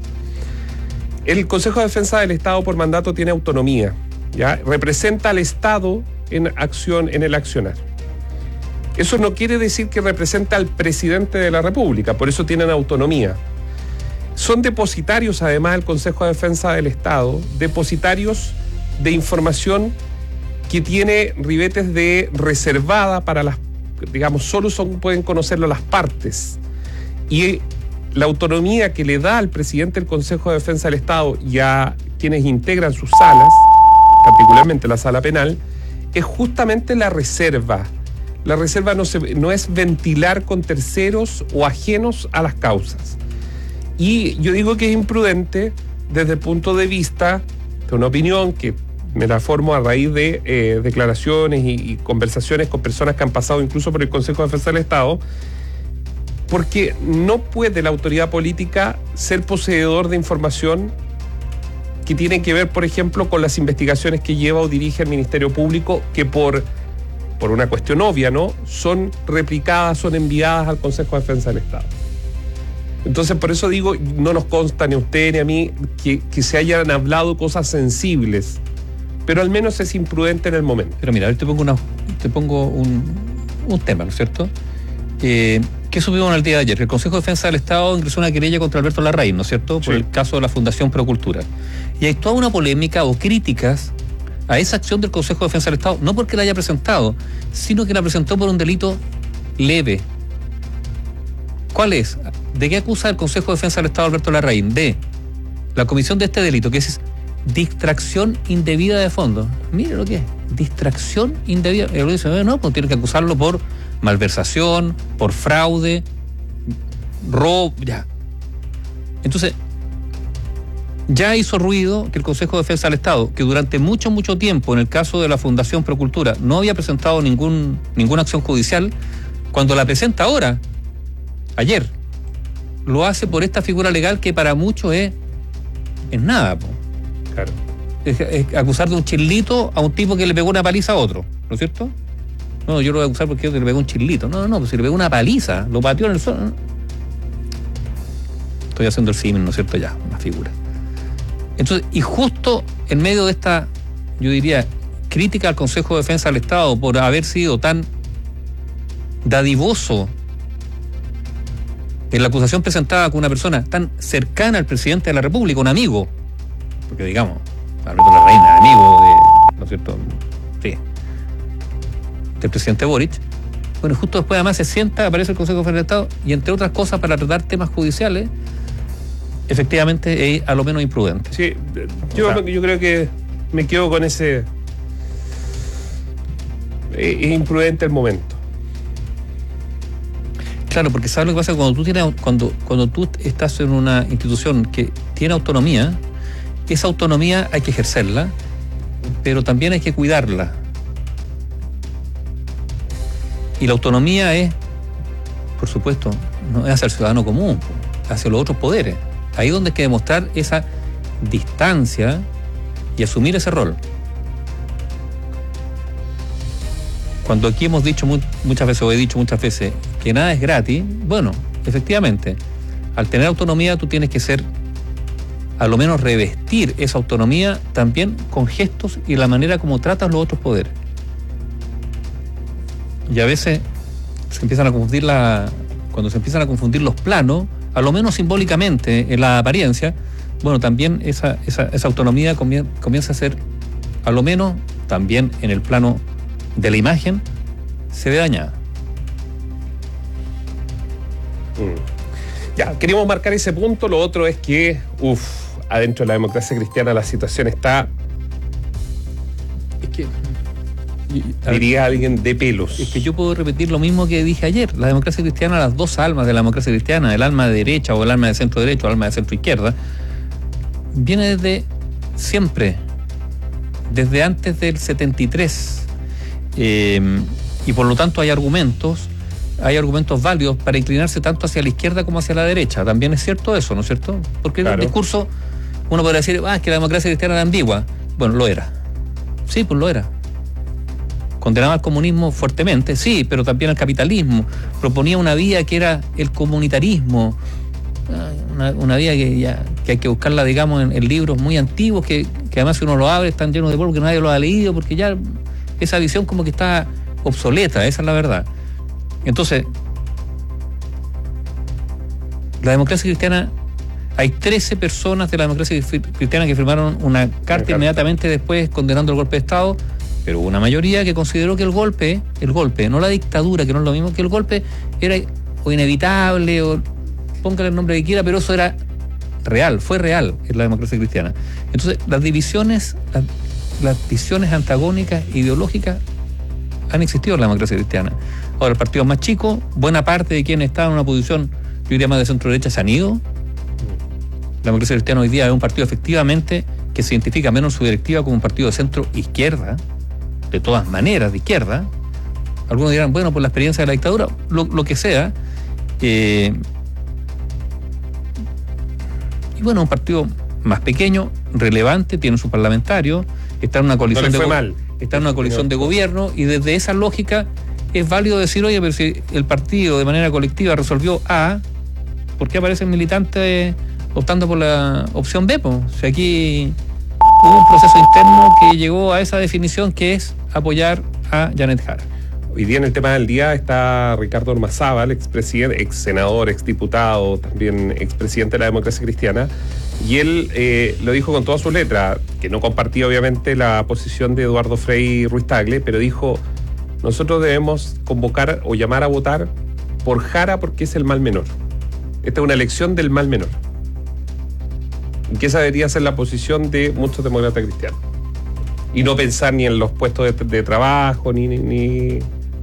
El Consejo de Defensa del Estado por mandato tiene autonomía, ¿ya? Representa al Estado en acción, en el accionar. Eso no quiere decir que representa al presidente de la República, por eso tienen autonomía. Son depositarios, además, el Consejo de Defensa del Estado, depositarios de información que tiene ribetes de reservada para las, digamos, solo son, pueden conocerlo las partes. Y la autonomía que le da al presidente del Consejo de Defensa del Estado y a quienes integran sus salas, particularmente la sala penal, es justamente la reserva. La reserva no, se, no es ventilar con terceros o ajenos a las causas. Y yo digo que es imprudente desde el punto de vista de una opinión que me la formo a raíz de eh, declaraciones y, y conversaciones con personas que han pasado incluso por el Consejo de Defensa del Estado, porque no puede la autoridad política ser poseedor de información que tiene que ver, por ejemplo, con las investigaciones que lleva o dirige el Ministerio Público, que por... por una cuestión obvia, ¿no? Son replicadas, son enviadas al Consejo de Defensa del Estado. Entonces, por eso digo, no nos consta ni a usted ni a mí que, que se hayan hablado cosas sensibles, pero al menos es imprudente en el momento. Pero mira, a ver, te pongo, una, te pongo un, un tema, ¿no es cierto? Eh, ¿Qué supimos en el día de ayer? Que el Consejo de Defensa del Estado ingresó una querella contra Alberto Larraín, ¿no es cierto? Por sí. El caso de la Fundación Procultura. Y hay toda una polémica o críticas a esa acción del Consejo de Defensa del Estado, no porque la haya presentado, sino que la presentó por un delito leve. ¿Cuál es? ¿De qué acusa el Consejo de Defensa del Estado Alberto Larraín? De la comisión de este delito, que es distracción indebida de fondos. Mire lo que es, distracción indebida. Y dice, no, pues tiene que acusarlo por malversación, por fraude, robo, ya. Entonces, ya hizo ruido que el Consejo de Defensa del Estado, que durante mucho, mucho tiempo, en el caso de la Fundación Procultura, no había presentado ningún, ninguna acción judicial, cuando la presenta ahora, ayer, lo hace por esta figura legal que para muchos es, es nada, po. Claro. Es, es acusar de un chirlito a un tipo que le pegó una paliza a otro, ¿no es cierto? No, yo lo voy a acusar porque le pegó un chirlito. No, no, no, pues si le pegó una paliza, lo pateó en el suelo. ¿No? Estoy haciendo el símil, ¿no es cierto? Ya, una figura. Entonces, y justo en medio de esta, yo diría, crítica al Consejo de Defensa del Estado por haber sido tan dadivoso en la acusación presentada con una persona tan cercana al presidente de la República, un amigo, porque digamos, Alberto Larraín es amigo de, ¿no es cierto? Sí, del presidente Boric. Bueno, justo después además se sienta, aparece el Consejo de Defensa del Estado y entre otras cosas para tratar temas judiciales, efectivamente es a lo menos imprudente. Sí, yo, o sea, yo creo que me quedo con ese... Es imprudente el momento. Claro, porque sabes lo que pasa cuando tú tienes, cuando, cuando tú estás en una institución que tiene autonomía, esa autonomía hay que ejercerla, pero también hay que cuidarla. Y la autonomía es, por supuesto, no es hacia el ciudadano común, hacia los otros poderes. Ahí es donde hay que demostrar esa distancia y asumir ese rol. Cuando aquí hemos dicho mu- muchas veces, o he dicho muchas veces, que nada es gratis, bueno, efectivamente, al tener autonomía tú tienes que ser, a lo menos revestir esa autonomía también con gestos y la manera como tratas los otros poderes. Y a veces se empiezan a confundir la, cuando se empiezan a confundir los planos, a lo menos simbólicamente en la apariencia, bueno, también esa, esa, esa autonomía comien- comienza a ser, a lo menos también en el plano de la imagen, se ve dañada. Mm. Ya, queríamos marcar ese punto. Lo otro es que, uff, adentro de la democracia cristiana la situación está, es que diría alguien, de pelos. Es que yo puedo repetir lo mismo que dije ayer. La democracia cristiana, las dos almas de la democracia cristiana, el alma de derecha o el alma de centro derecho o el alma de centro izquierda, viene desde siempre, desde antes del setenta y tres. Eh, y por lo tanto hay argumentos, hay argumentos válidos para inclinarse tanto hacia la izquierda como hacia la derecha. También es cierto eso, ¿no es cierto? Porque claro, el discurso, uno podría decir, ah, es que la democracia cristiana era ambigua. Bueno, lo era. Sí, pues lo era. Condenaba al comunismo fuertemente, sí, pero también al capitalismo. Proponía una vía que era el comunitarismo, una, una vía que, ya, que hay que buscarla, digamos, en, en libros muy antiguos, que, que además si uno lo abre están llenos de polvo, que nadie lo ha leído, porque ya esa visión como que está obsoleta, esa es la verdad. Entonces, la democracia cristiana, hay trece personas de la democracia cristiana que firmaron una carta inmediatamente después condenando el golpe de Estado, pero hubo una mayoría que consideró que el golpe, el golpe, no la dictadura, que no es lo mismo, que el golpe era o inevitable, o póngale el nombre que quiera, pero eso era real, fue real en la democracia cristiana. Entonces, las divisiones, las, las visiones antagónicas, ideológicas, han existido en la democracia cristiana. Ahora, el partido más chico, buena parte de quienes estaban en una posición, yo diría más de centro derecha, se han ido. La democracia cristiana hoy día es un partido efectivamente que se identifica menos en su directiva como un partido de centro izquierda, de todas maneras de izquierda. Algunos dirán, bueno, por la experiencia de la dictadura, lo, lo que sea. Eh, y bueno, un partido más pequeño, relevante, tiene su parlamentario, está en una coalición, no de, mal. Está en una coalición de gobierno, y desde esa lógica es válido decir, oye, pero si el partido de manera colectiva resolvió A, ¿por qué aparecen militantes optando por la opción B? Pues, o sea, aquí hubo un proceso interno que llegó a esa definición, que es apoyar a Janet Jara. Hoy día en el tema del día está Ricardo Ormazábal, expresidente, ex senador, ex diputado, también expresidente de la democracia cristiana, y él eh, lo dijo con todas sus letras, que no compartía obviamente la posición de Eduardo Frei Ruiz Tagle, pero dijo, nosotros debemos convocar o llamar a votar por Jara porque es el mal menor. Esta es una elección del mal menor. Y que esa debería ser la posición de muchos demócratas cristianos. Y no pensar ni en los puestos de, de trabajo, ni, ni, ni...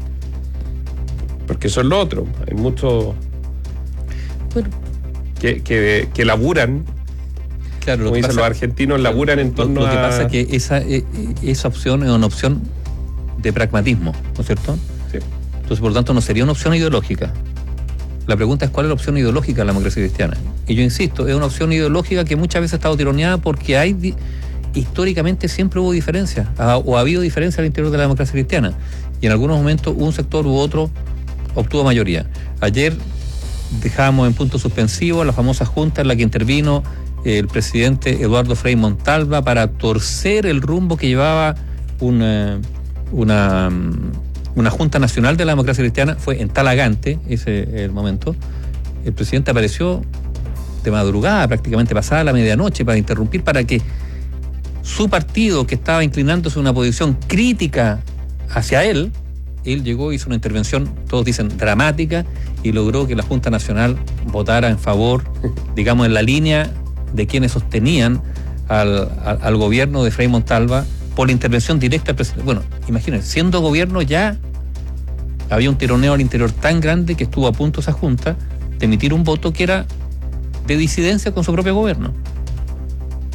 Porque eso es lo otro. Hay muchos bueno. que, que, que laburan, claro, como dicen pasa, los argentinos, laburan en torno a... Lo que a... pasa es que esa, esa opción es una opción de pragmatismo, ¿no es cierto? Sí. Entonces, por lo tanto, no sería una opción ideológica. La pregunta es cuál es la opción ideológica de la democracia cristiana. Y yo insisto, es una opción ideológica que muchas veces ha estado tironeada porque hay... Di- históricamente siempre hubo diferencias, o ha habido diferencias al interior de la democracia cristiana, y en algunos momentos un sector u otro obtuvo mayoría. Ayer dejábamos en punto suspensivo la famosa junta en la que intervino el presidente Eduardo Frei Montalva para torcer el rumbo que llevaba una, una, una Junta Nacional de la Democracia Cristiana. Fue en Talagante ese el momento. El presidente apareció de madrugada, prácticamente pasada la medianoche, para interrumpir, para que su partido, que estaba inclinándose a una posición crítica hacia él, él llegó, hizo una intervención, todos dicen dramática, y logró que la Junta Nacional votara en favor, digamos, en la línea de quienes sostenían al, al, al gobierno de Frei Montalva por la intervención directa del presidente. Bueno, imagínense, siendo gobierno ya había un tironeo al interior tan grande que estuvo a punto esa Junta de emitir un voto que era de disidencia con su propio gobierno.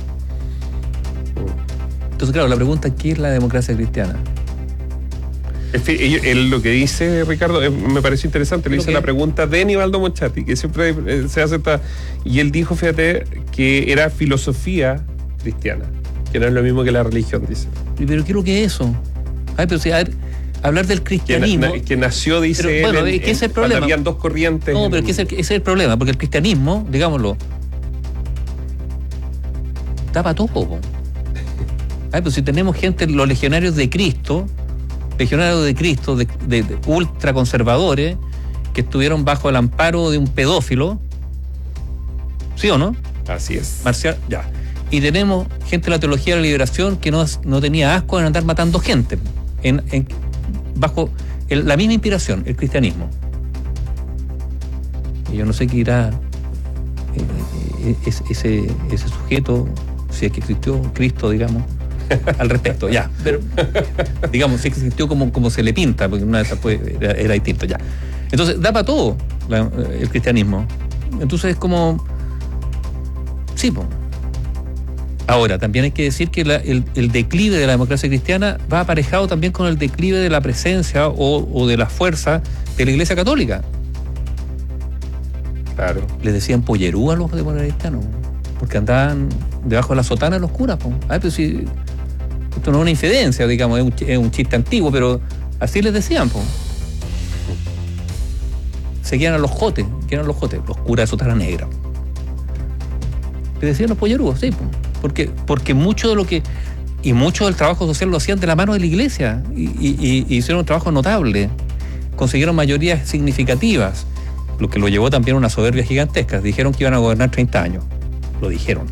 Entonces, claro, la pregunta es, ¿qué es la democracia cristiana? Él, él lo que dice, Ricardo, eh, me pareció interesante. Le hice la pregunta de Nivaldo Mochati, que siempre eh, se hace esta. Y él dijo, fíjate, que era filosofía cristiana, que no es lo mismo que la religión, dice. ¿Pero qué es lo que es eso? Ay, pero si, a ver, hablar del cristianismo. Que, na, que nació, dice pero, él, bueno, en, ¿qué es el en, problema? Cuando habían dos corrientes. No, pero en, que ese, ese es el problema, porque el cristianismo, digámoslo, tapa todo. Po. Ay, pero si tenemos gente, los legionarios de Cristo, legionarios de Cristo, de, de, de ultraconservadores, que estuvieron bajo el amparo de un pedófilo, ¿sí o no? Así es. Marcial, ya. Y tenemos gente de la teología de la liberación que no, no tenía asco en andar matando gente, en, en, bajo el, la misma inspiración, el cristianismo. Y yo no sé qué irá eh, ese, ese, ese sujeto, si es que existió Cristo, digamos, al respecto, ya. Pero, digamos, si existió como, como se le pinta, porque una de esas pues, era, era distinto, ya. Entonces, da para todo la, el cristianismo. Entonces es como... Sí, pues. Ahora, también hay que decir que la, el, el declive de la democracia cristiana va aparejado también con el declive de la presencia o, o de la fuerza de la Iglesia Católica. Claro. Les decían pollerú a los democratas cristianos, porque andaban debajo de la sotana de los curas. Po. Ay, pero si, esto no es una infidencia, digamos, es un, es un chiste antiguo, pero así les decían. Po. Seguían a los jotes, ¿quién eran los jotes? Los curas de sotana negra. Les decían los pollerúos, sí, po. Porque, porque mucho de lo que, y mucho del trabajo social lo hacían de la mano de la iglesia, y, y, y hicieron un trabajo notable, consiguieron mayorías significativas, lo que lo llevó también a una soberbia gigantesca. Dijeron que iban a gobernar treinta años, lo dijeron,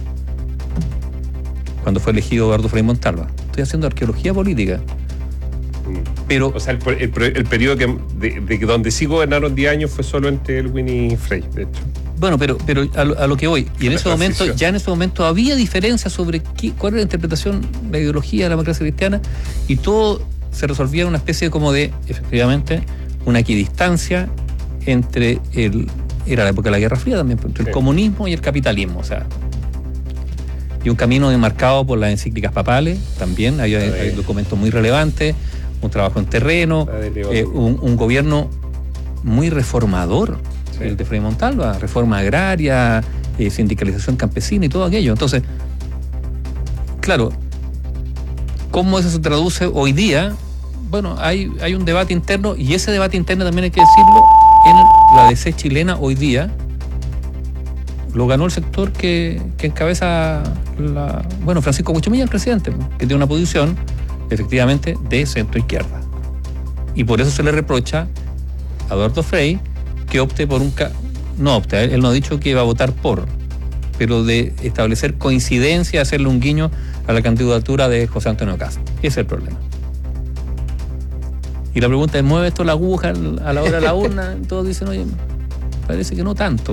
cuando fue elegido Eduardo Frei Montalva. Estoy haciendo arqueología política. Pero, o sea, el, el, el periodo que, de, de donde sí gobernaron diez años fue solo entre Elwin y Frei, de hecho. Bueno, pero, pero a, lo, a lo que voy, y en ese momento, ya en ese momento había diferencias sobre qué, cuál era la interpretación, la ideología de la democracia cristiana, y todo se resolvía en una especie de, como de, efectivamente, una equidistancia entre el, era la época de la Guerra Fría también, entre el sí. comunismo y el capitalismo, o sea, y un camino demarcado por las encíclicas papales, también, hay, hay, hay documentos muy relevantes, un trabajo en terreno, eh, un, un gobierno muy reformador, sí. el de Frei Montalva, reforma agraria, eh, sindicalización campesina y todo aquello. Entonces, claro, ¿cómo eso se traduce hoy día? Bueno, hay, hay un debate interno, y ese debate interno también hay que decirlo, en la D C chilena hoy día lo ganó el sector que, que encabeza la, bueno, Francisco Cuchumilla, el presidente, que tiene una posición efectivamente de centro izquierda, y por eso se le reprocha a Eduardo Frei que opte por un ca- no opte, él no ha dicho que iba a votar por, pero de establecer coincidencia, hacerle un guiño a la candidatura de José Antonio Kast. Ese es el problema. Y la pregunta es, ¿mueve esto la aguja a la hora de la urna? Todos dicen, oye, parece que no tanto,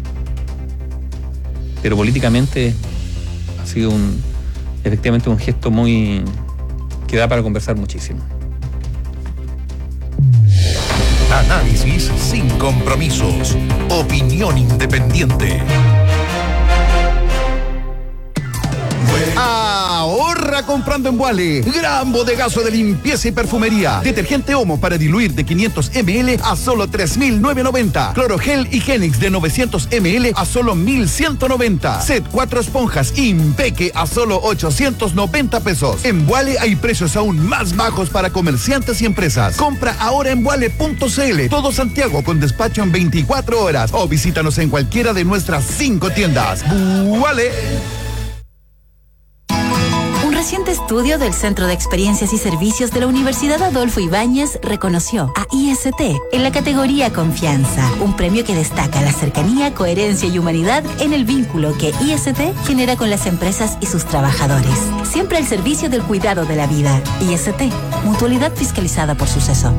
pero políticamente ha sido un efectivamente un gesto muy que da para conversar muchísimo. Análisis sin compromisos. Opinión independiente. Ahorra comprando en Vuale. Gran bodegazo de limpieza y perfumería. Detergente Omo para diluir de quinientos mililitros a solo tres mil novecientos noventa. Clorogel Higienix de novecientos mililitros a solo mil ciento noventa. Set cuatro esponjas Impeque a solo ochocientos noventa pesos. En Vuale hay precios aún más bajos para comerciantes y empresas. Compra ahora en vuale punto c l. Todo Santiago con despacho en veinticuatro horas. O visítanos en cualquiera de nuestras cinco tiendas. Vuale. Un reciente estudio del Centro de Experiencias y Servicios de la Universidad Adolfo Ibáñez reconoció a I S T en la categoría Confianza, un premio que destaca la cercanía, coherencia y humanidad en el vínculo que I S T genera con las empresas y sus trabajadores. Siempre al servicio del cuidado de la vida. I S T, mutualidad fiscalizada por Suceso.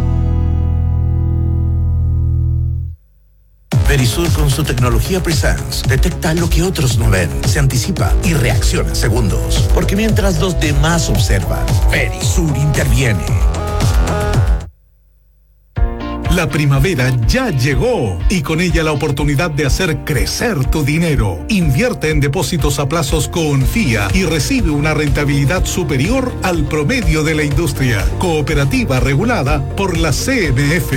Verisur con su tecnología Presence detecta lo que otros no ven, se anticipa y reacciona en segundos. Porque mientras los demás observan, Verisur interviene. La primavera ya llegó y con ella la oportunidad de hacer crecer tu dinero. Invierte en depósitos a plazos Confía y recibe una rentabilidad superior al promedio de la industria. Cooperativa regulada por la C M F.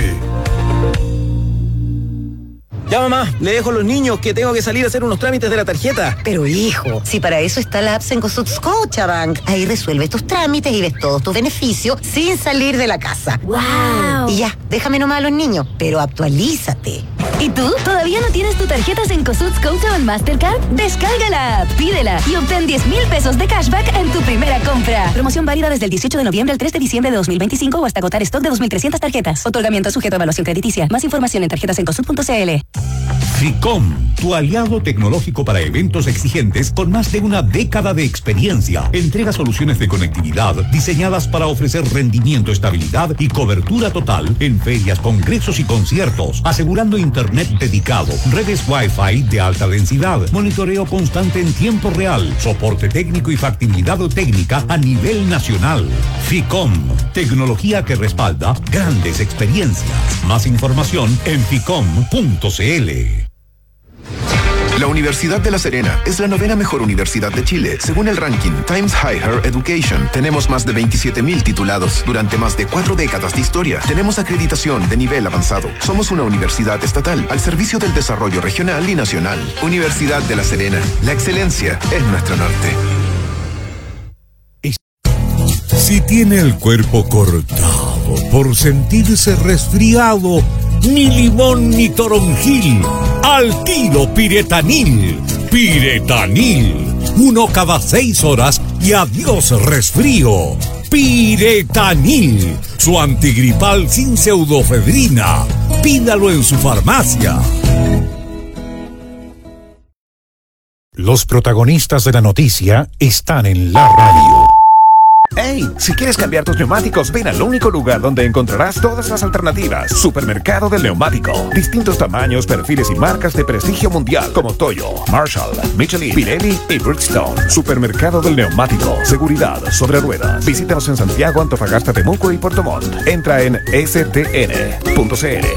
Ya, mamá, le dejo a los niños que tengo que salir a hacer unos trámites de la tarjeta. Pero hijo, si para eso está la app Cencosud Scotiabank, ahí resuelves tus trámites y ves todos tus beneficios sin salir de la casa. ¡Wow! Y ya, déjame nomás a los niños, pero actualízate. ¿Y tú? ¿Todavía no tienes tu tarjeta Cencosud Scotiabank Mastercard? Descarga la app, pídela y obtén diez mil pesos de cashback en tu primera compra. Promoción válida desde el dieciocho de noviembre al tres de diciembre de dos mil veinticinco o hasta agotar stock de dos mil trescientas tarjetas. Otorgamiento sujeto a evaluación crediticia. Más información en tarjetas cencosud punto c l. FICOM, tu aliado tecnológico para eventos exigentes con más de una década de experiencia. Entrega soluciones de conectividad diseñadas para ofrecer rendimiento, estabilidad y cobertura total en ferias, congresos y conciertos, asegurando internet dedicado, redes Wi-Fi de alta densidad, monitoreo constante en tiempo real, soporte técnico y factibilidad técnica a nivel nacional. FICOM, tecnología que respalda grandes experiencias. Más información en ficom punto c l. La Universidad de La Serena es la novena mejor universidad de Chile, según el ranking Times Higher Education. Tenemos más de veintisiete mil titulados durante más de cuatro décadas de historia. Tenemos acreditación de nivel avanzado. Somos una universidad estatal al servicio del desarrollo regional y nacional. Universidad de La Serena. La excelencia es nuestro norte. Si tiene el cuerpo cortado por sentirse resfriado, ni limón ni toronjil, al tiro Piretanil. Piretanil, uno cada seis horas y adiós resfrío. Piretanil, su antigripal sin pseudofedrina. Pídalo en su farmacia. Los protagonistas de la noticia están en la radio. ¡Hey! Si quieres cambiar tus neumáticos, ven al único lugar donde encontrarás todas las alternativas. Supermercado del Neumático. Distintos tamaños, perfiles y marcas de prestigio mundial como Toyo, Marshall, Michelin, Pirelli y Bridgestone. Supermercado del Neumático. Seguridad sobre ruedas. Visítanos en Santiago, Antofagasta, Temuco y Puerto Montt. Entra en s t n punto c l.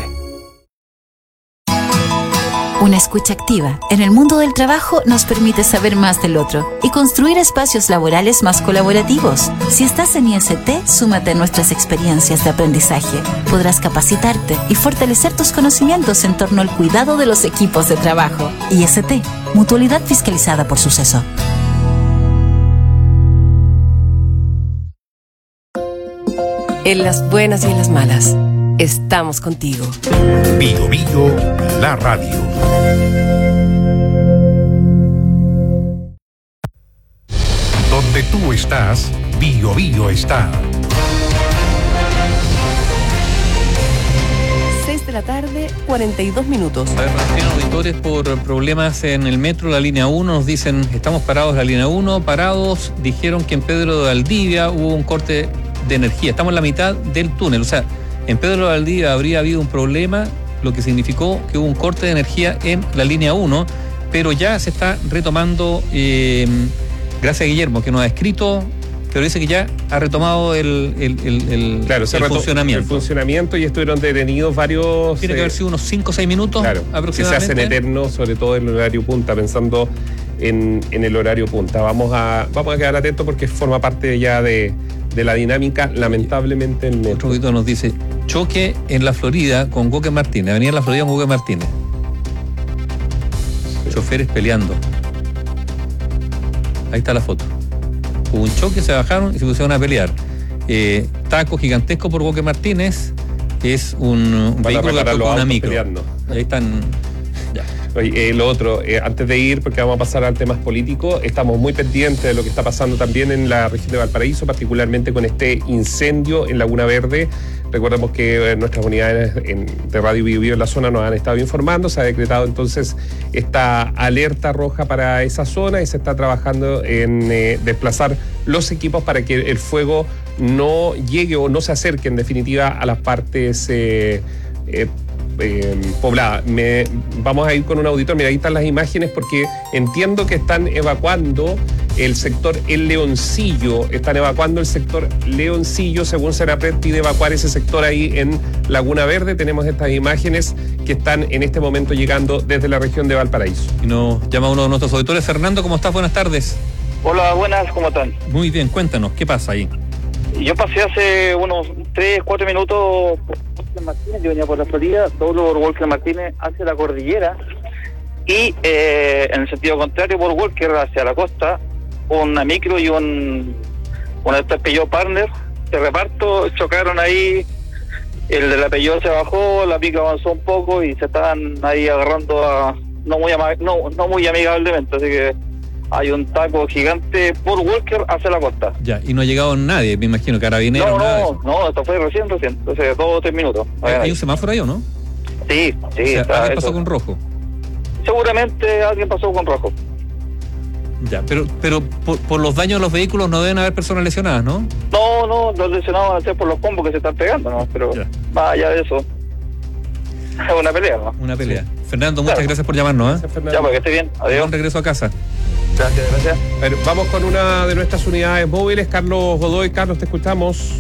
Una escucha activa en el mundo del trabajo nos permite saber más del otro y construir espacios laborales más colaborativos. Si estás en I S T, súmate a nuestras experiencias de aprendizaje. Podrás capacitarte y fortalecer tus conocimientos en torno al cuidado de los equipos de trabajo. I S T, Mutualidad Fiscalizada por Suceso. En las buenas y en las malas, estamos contigo. Bio Bio, la radio. Donde tú estás, Bio Bio está. seis de la tarde, cuarenta y dos minutos. A ver, nos tienen auditores por problemas en el metro, la línea uno. Nos dicen, estamos parados en la línea uno, parados. Dijeron que en Pedro de Valdivia hubo un corte de energía. Estamos en la mitad del túnel. O sea, en Pedro de Valdivia habría habido un problema, lo que significó que hubo un corte de energía en la línea uno, pero ya se está retomando, eh, gracias a Guillermo, que nos ha escrito, pero dice que ya ha retomado el, el, el, el, claro, el funcionamiento. El funcionamiento y estuvieron detenidos varios... Tiene que haber sido unos cinco o seis minutos, claro, aproximadamente. Que se hacen eternos, sobre todo en el horario punta, pensando en, en el horario punta. Vamos a, vamos a quedar atentos porque forma parte ya de... de la dinámica, lamentablemente, en metro. Otro poquito nos dice, choque en la Florida con Goque Martínez, avenida La Florida con Goque Martínez. Sí. Choferes peleando. Ahí está la foto. Hubo un choque, se bajaron y se pusieron a pelear. Eh, taco gigantesco por Goque Martínez, es un, un vehículo que con una micro. Peleando. Ahí están... Ya. Oye, eh, lo otro, eh, antes de ir, porque vamos a pasar al temas políticos, estamos muy pendientes de lo que está pasando también en la región de Valparaíso, particularmente con este incendio en Laguna Verde. Recordemos que eh, nuestras unidades en, de Radio Bio Bio en la zona nos han estado informando, se ha decretado entonces esta alerta roja para esa zona y se está trabajando en eh, desplazar los equipos para que el fuego no llegue o no se acerque en definitiva a las partes eh, eh, Eh, poblada. Me, vamos a ir con un auditor. Mira, ahí están las imágenes porque entiendo que están evacuando el sector El Leoncillo. Están evacuando el sector Leoncillo, según Senapred pide evacuar ese sector ahí en Laguna Verde. Tenemos estas imágenes que están en este momento llegando desde la región de Valparaíso. Y nos llama uno de nuestros auditores. Fernando, ¿cómo estás? Buenas tardes. Hola, buenas, ¿cómo están? Muy bien, cuéntanos, ¿qué pasa ahí? Yo pasé hace unos tres, cuatro minutos por Walker Martínez, yo venía por la Florida, doblo por Walker Martínez hacia la cordillera y eh, en el sentido contrario por Walker hacia la costa, una micro y un una Peugeot Partner de reparto chocaron ahí, el de la Peugeot se bajó, la micro avanzó un poco y se estaban ahí agarrando a, no muy ama, no, no muy amigablemente, así que hay un taco gigante por Walker hacia la costa. Ya, y no ha llegado nadie, me imagino, carabineros, no, nada. No, no, esto fue recién, recién, hace dos o tres minutos. ¿Hay, ¿Hay un semáforo ahí o no? Sí, sí. O sea, está, ¿alguien pasó eso. con rojo? Seguramente alguien pasó con rojo. Ya, pero pero por, por los daños a los vehículos no deben haber personas lesionadas, ¿no? No, no, los lesionados van a ser por los combos que se están pegando, ¿no? Pero ya. Más allá de eso, es una pelea, ¿no? Una pelea. Sí. Fernando, muchas claro. gracias por llamarnos, ¿eh? Ya, para que esté bien. Adiós. Un regreso a casa. Gracias, gracias. A ver, vamos con una de nuestras unidades móviles. Carlos Godoy. Carlos, te escuchamos.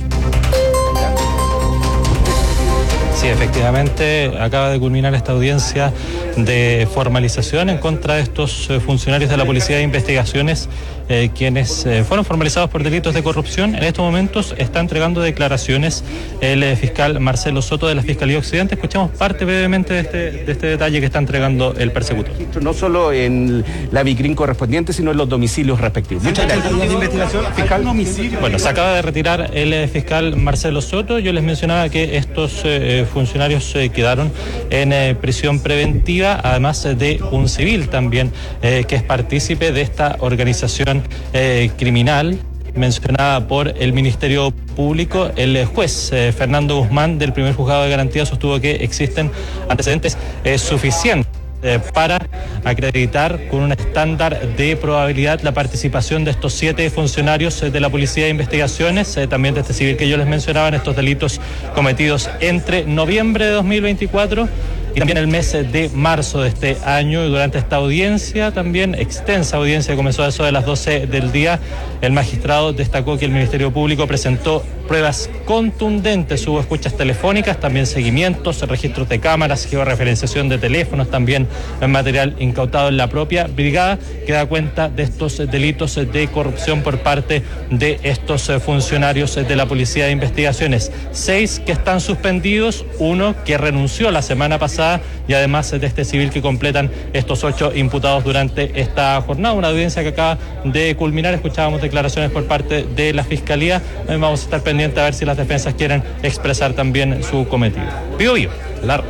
Sí, efectivamente, acaba de culminar esta audiencia de formalización en contra de estos eh, funcionarios de la Policía de Investigaciones, eh, quienes eh, fueron formalizados por delitos de corrupción. En estos momentos está entregando declaraciones el eh, fiscal Marcelo Soto de la Fiscalía Occidente. Escuchamos parte brevemente de este, de este detalle que está entregando el persecutor. No solo en la Vicrim correspondiente, sino en los domicilios respectivos. Muchas gracias. ¿De investigación fiscal? Bueno, se acaba de retirar el eh, fiscal Marcelo Soto. Yo les mencionaba que estos eh, funcionarios eh, quedaron en eh, prisión preventiva, además eh, de un civil también eh, que es partícipe de esta organización eh, criminal mencionada por el Ministerio Público. El eh, juez eh, Fernando Guzmán del primer juzgado de garantía sostuvo que existen antecedentes eh, suficientes Eh, para acreditar con un estándar de probabilidad la participación de estos siete funcionarios eh, de la Policía de Investigaciones, eh, también de este civil que yo les mencionaba, en estos delitos cometidos entre noviembre de dos mil veinticuatro y también el mes de marzo de este año. Y durante esta audiencia, también extensa audiencia, comenzó a eso de las doce del día, el magistrado destacó que el Ministerio Público presentó pruebas contundentes, hubo escuchas telefónicas, también seguimientos, registros de cámaras, georreferenciación de teléfonos, también material incautado en la propia brigada, que da cuenta de estos delitos de corrupción por parte de estos funcionarios de la Policía de Investigaciones. Seis que están suspendidos, uno que renunció la semana pasada, y además de este civil que completan estos ocho imputados durante esta jornada. Una audiencia que acaba de culminar. Escuchábamos declaraciones por parte de la Fiscalía. Vamos a estar pendientes a ver si las defensas quieren expresar también su cometido. Pío Pío, largo.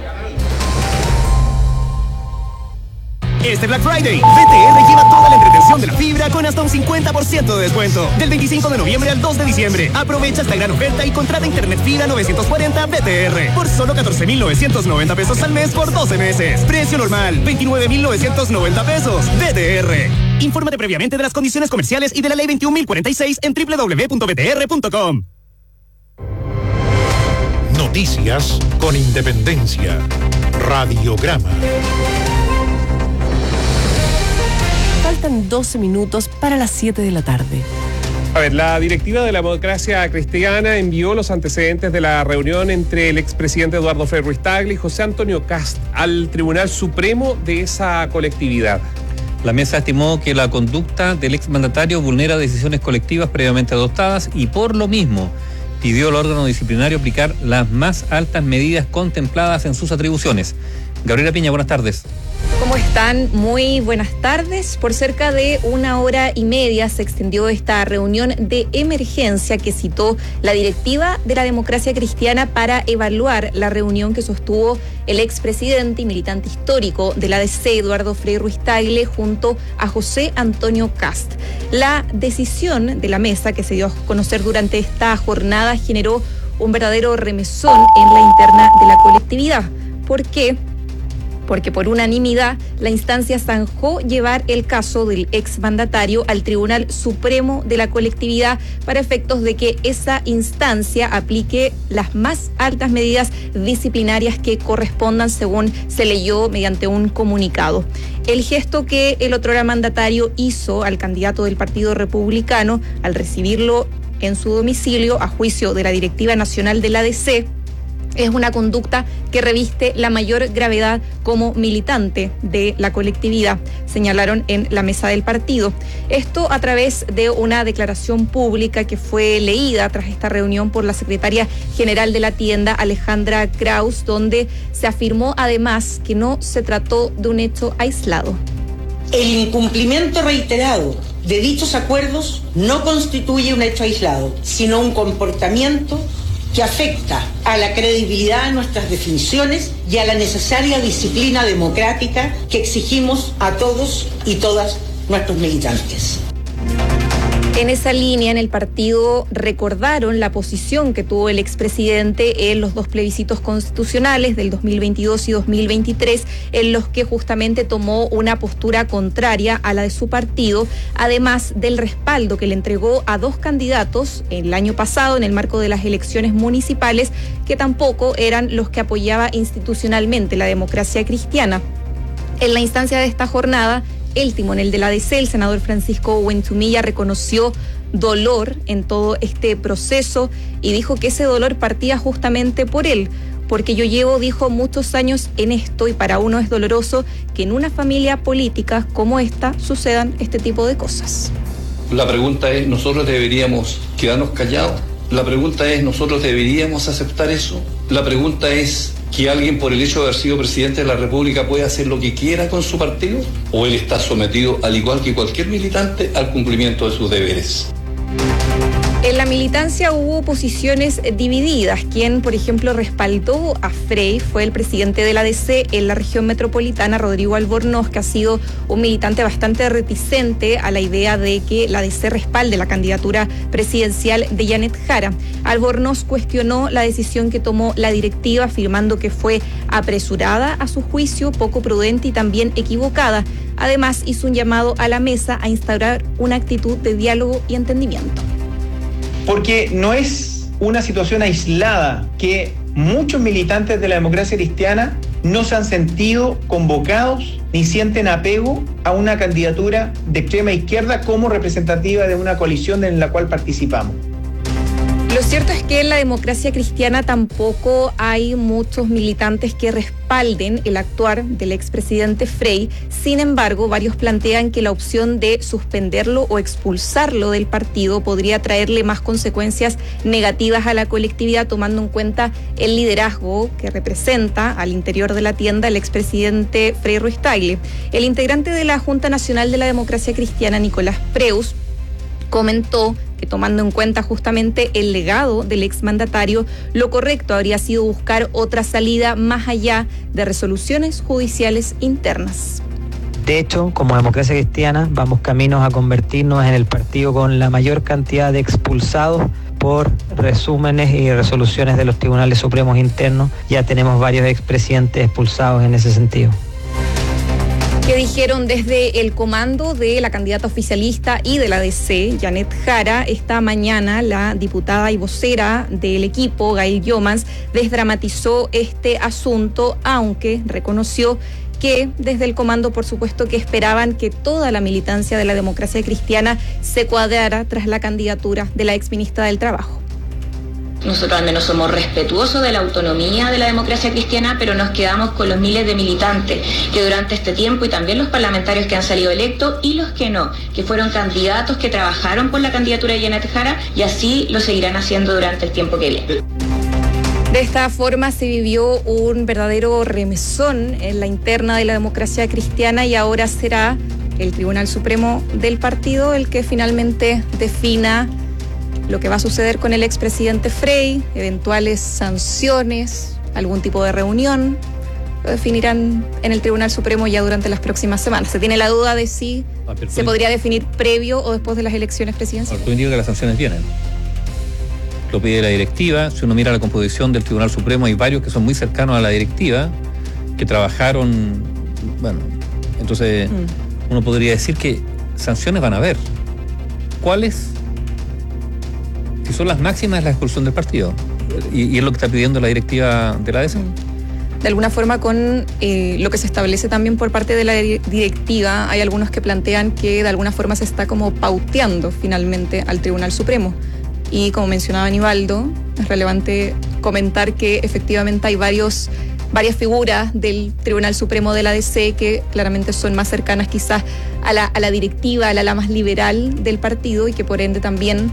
Este Black Friday, B T R lleva toda la entretención de la fibra con hasta un cincuenta por ciento de descuento. Del veinticinco de noviembre al dos de diciembre. Aprovecha esta gran oferta y contrata internet fibra novecientos cuarenta B T R por solo catorce mil novecientos noventa pesos al mes por doce meses. Precio normal, veintinueve mil novecientos noventa pesos. B T R. Infórmate previamente de las condiciones comerciales y de la ley veintiún mil cuarenta y seis en doble u doble u doble u punto b t r punto com. Noticias con independencia. Radiograma. Faltan doce minutos para las siete de la tarde. A ver, la directiva de la democracia cristiana envió los antecedentes de la reunión entre el expresidente Eduardo Frei Ruiz-Tagle y José Antonio Kast al Tribunal Supremo de esa colectividad. La mesa estimó que la conducta del exmandatario vulnera decisiones colectivas previamente adoptadas y por lo mismo pidió al órgano disciplinario aplicar las más altas medidas contempladas en sus atribuciones. Gabriela Piña, buenas tardes. ¿Cómo están? Muy buenas tardes. Por cerca de una hora y media se extendió esta reunión de emergencia que citó la directiva de la democracia cristiana para evaluar la reunión que sostuvo el expresidente y militante histórico de la A D C, Eduardo Frei Ruiz-Tagle, junto a José Antonio Kast. La decisión de la mesa que se dio a conocer durante esta jornada generó un verdadero remesón en la interna de la colectividad. ¿Por qué? porque por unanimidad la instancia zanjó llevar el caso del exmandatario al Tribunal Supremo de la colectividad para efectos de que esa instancia aplique las más altas medidas disciplinarias que correspondan, según se leyó mediante un comunicado. El gesto que el otrora mandatario hizo al candidato del Partido Republicano al recibirlo en su domicilio, a juicio de la Directiva Nacional de la A D C, es una conducta que reviste la mayor gravedad como militante de la colectividad, señalaron en la mesa del partido. Esto a través de una declaración pública que fue leída tras esta reunión por la secretaria general de la tienda, Alejandra Kraus, donde se afirmó además que no se trató de un hecho aislado. El incumplimiento reiterado de dichos acuerdos no constituye un hecho aislado, sino un comportamiento que afecta a la credibilidad de nuestras definiciones y a la necesaria disciplina democrática que exigimos a todos y todas nuestros militantes. En esa línea, en el partido recordaron la posición que tuvo el expresidente en los dos plebiscitos constitucionales del dos mil veintidós y dos mil veintitrés, en los que justamente tomó una postura contraria a la de su partido, además del respaldo que le entregó a dos candidatos el año pasado en el marco de las elecciones municipales, que tampoco eran los que apoyaba institucionalmente la democracia cristiana. En la instancia de esta jornada, el timonel de la A D C, el senador Francisco Huentumilla, reconoció dolor en todo este proceso y dijo que ese dolor partía justamente por él, porque yo llevo, dijo, muchos años en esto y para uno es doloroso que en una familia política como esta sucedan este tipo de cosas. La pregunta es, ¿nosotros deberíamos quedarnos callados? La pregunta es, ¿nosotros deberíamos aceptar eso? La pregunta es, ¿que alguien por el hecho de haber sido presidente de la República puede hacer lo que quiera con su partido? ¿O él está sometido, al igual que cualquier militante, al cumplimiento de sus deberes? En la militancia hubo posiciones divididas. Quien, por ejemplo, respaldó a Frey fue el presidente de la A D C en la región metropolitana, Rodrigo Albornoz, que ha sido un militante bastante reticente a la idea de que la A D C respalde la candidatura presidencial de Janet Jara. Albornoz cuestionó la decisión que tomó la directiva, afirmando que fue apresurada a su juicio, poco prudente y también equivocada. Además, hizo un llamado a la mesa a instaurar una actitud de diálogo y entendimiento. Porque no es una situación aislada que muchos militantes de la democracia cristiana no se han sentido convocados ni sienten apego a una candidatura de extrema izquierda como representativa de una coalición en la cual participamos. Lo cierto es que en la democracia cristiana tampoco hay muchos militantes que respalden el actuar del expresidente Frey. Sin embargo, varios plantean que la opción de suspenderlo o expulsarlo del partido podría traerle más consecuencias negativas a la colectividad, tomando en cuenta el liderazgo que representa al interior de la tienda el expresidente Frei Ruiz-Tagle. El integrante de la Junta Nacional de la Democracia Cristiana, Nicolás Preus, comentó que tomando en cuenta justamente el legado del exmandatario, lo correcto habría sido buscar otra salida más allá de resoluciones judiciales internas. De hecho, como democracia cristiana, vamos caminos a convertirnos en el partido con la mayor cantidad de expulsados por resúmenes y resoluciones de los tribunales supremos internos. Ya tenemos varios expresidentes expulsados en ese sentido. Que dijeron desde el comando de la candidata oficialista y de la A D C, Janet Jara. Esta mañana la diputada y vocera del equipo, Gail Yomans, desdramatizó este asunto, aunque reconoció que desde el comando, por supuesto, que esperaban que toda la militancia de la democracia cristiana se cuadrara tras la candidatura de la exministra del Trabajo. Nosotros al menos somos respetuosos de la autonomía de la democracia cristiana, pero nos quedamos con los miles de militantes que durante este tiempo, y también los parlamentarios que han salido electos y los que no, que fueron candidatos que trabajaron por la candidatura de Janet Jara, y así lo seguirán haciendo durante el tiempo que viene. De esta forma se vivió un verdadero remesón en la interna de la democracia cristiana, y ahora será el Tribunal Supremo del partido el que finalmente defina lo que va a suceder con el expresidente Frey, eventuales sanciones, algún tipo de reunión. Lo definirán en el Tribunal Supremo ya durante las próximas semanas. Se tiene la duda de si ah, se podría definir previo o después de las elecciones presidenciales. Tú indicas que las sanciones vienen. Lo pide la directiva. Si uno mira la composición del Tribunal Supremo, hay varios que son muy cercanos a la directiva, que trabajaron, bueno, entonces mm. uno podría decir que sanciones van a haber. ¿Cuáles? Si son las máximas, es la expulsión del partido. Y, y es lo que está pidiendo la directiva de la A D C. De alguna forma, con eh, lo que se establece también por parte de la directiva, hay algunos que plantean que de alguna forma se está como pauteando finalmente al Tribunal Supremo. Y como mencionaba Aníbaldo, es relevante comentar que efectivamente hay varios, varias figuras del Tribunal Supremo de la A D C que claramente son más cercanas quizás a la, a la directiva, a la ala más liberal del partido y que por ende también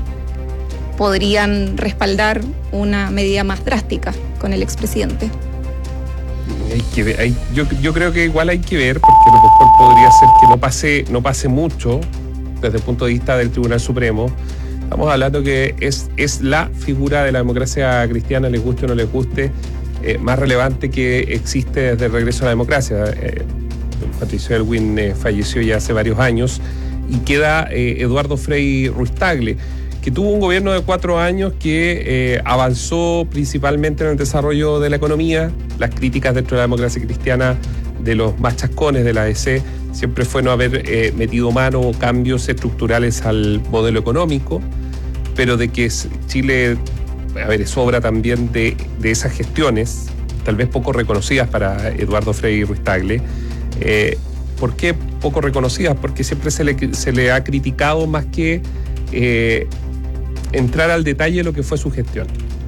podrían respaldar una medida más drástica con el expresidente. Hay que ver, hay, yo, yo creo que igual hay que ver, porque a lo mejor podría ser que no pase, no pase mucho desde el punto de vista del Tribunal Supremo. Estamos hablando que es, es la figura de la democracia cristiana, les guste o no les guste, eh, más relevante que existe desde el regreso a la democracia. Eh, Patricio Aylwin eh, falleció ya hace varios años y queda eh, Eduardo Frei Ruiz-Tagle, que tuvo un gobierno de cuatro años que eh, avanzó principalmente en el desarrollo de la economía. Las críticas dentro de la democracia cristiana de los más chascones de la A D C siempre fue no haber eh, metido mano o cambios estructurales al modelo económico, pero de que Chile, a ver, es obra también de, de esas gestiones, tal vez poco reconocidas para Eduardo Frei Ruiz-Tagle. Eh, ¿Por qué poco reconocidas? Porque siempre se le, se le ha criticado más que eh, entrar al detalle de lo que fue su gestión.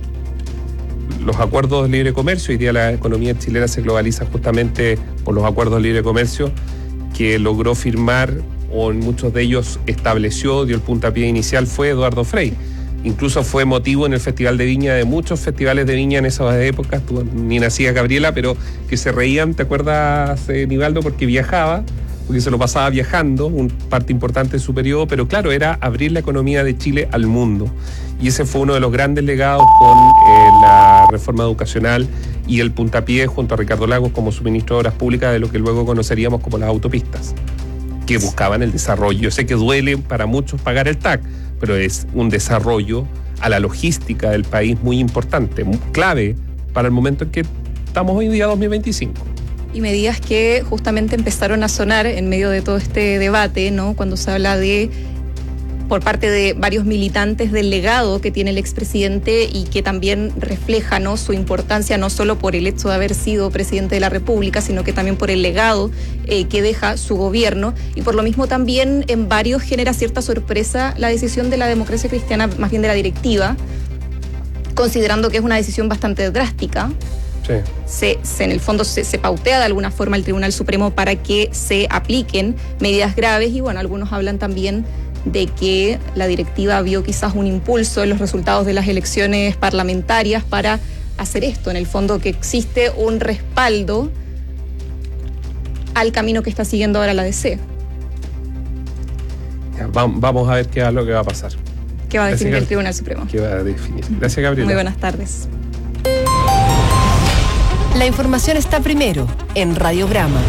Los acuerdos de libre comercio, hoy día la economía chilena se globaliza justamente por los acuerdos de libre comercio que logró firmar, o en muchos de ellos estableció, dio el puntapié inicial, fue Eduardo Frei. Incluso fue motivo en el Festival de Viña, de muchos festivales de Viña en esas épocas, tú, ni nacía Gabriela, pero que se reían, ¿te acuerdas, eh, Nivaldo? Porque viajaba, porque se lo pasaba viajando, un parte importante de su periodo, pero claro, era abrir la economía de Chile al mundo. Y ese fue uno de los grandes legados con eh, la reforma educacional y el puntapié junto a Ricardo Lagos como su ministro de Obras Públicas de lo que luego conoceríamos como las autopistas, que buscaban el desarrollo. Yo sé que duele para muchos pagar el T A C, pero es un desarrollo a la logística del país muy importante, muy clave para el momento en que estamos hoy día dos mil veinticinco. Y medidas que justamente empezaron a sonar en medio de todo este debate, ¿no? Cuando se habla de, por parte de varios militantes, del legado que tiene el expresidente y que también refleja, ¿no?, su importancia no solo por el hecho de haber sido presidente de la República, sino que también por el legado eh, que deja su gobierno. Y por lo mismo también en varios genera cierta sorpresa la decisión de la democracia cristiana, más bien de la directiva, considerando que es una decisión bastante drástica. Sí. Se, se, en el fondo se, se pautea de alguna forma el Tribunal Supremo para que se apliquen medidas graves y bueno, algunos hablan también de que la directiva vio quizás un impulso en los resultados de las elecciones parlamentarias para hacer esto, en el fondo que existe un respaldo al camino que está siguiendo ahora la A D C. Ya, vamos a ver qué es lo que va a pasar. ¿Qué va a definir el Tribunal Supremo? ¿Qué va a definir? Gracias, Gabriela. Muy buenas tardes. La información está primero en Radiograma.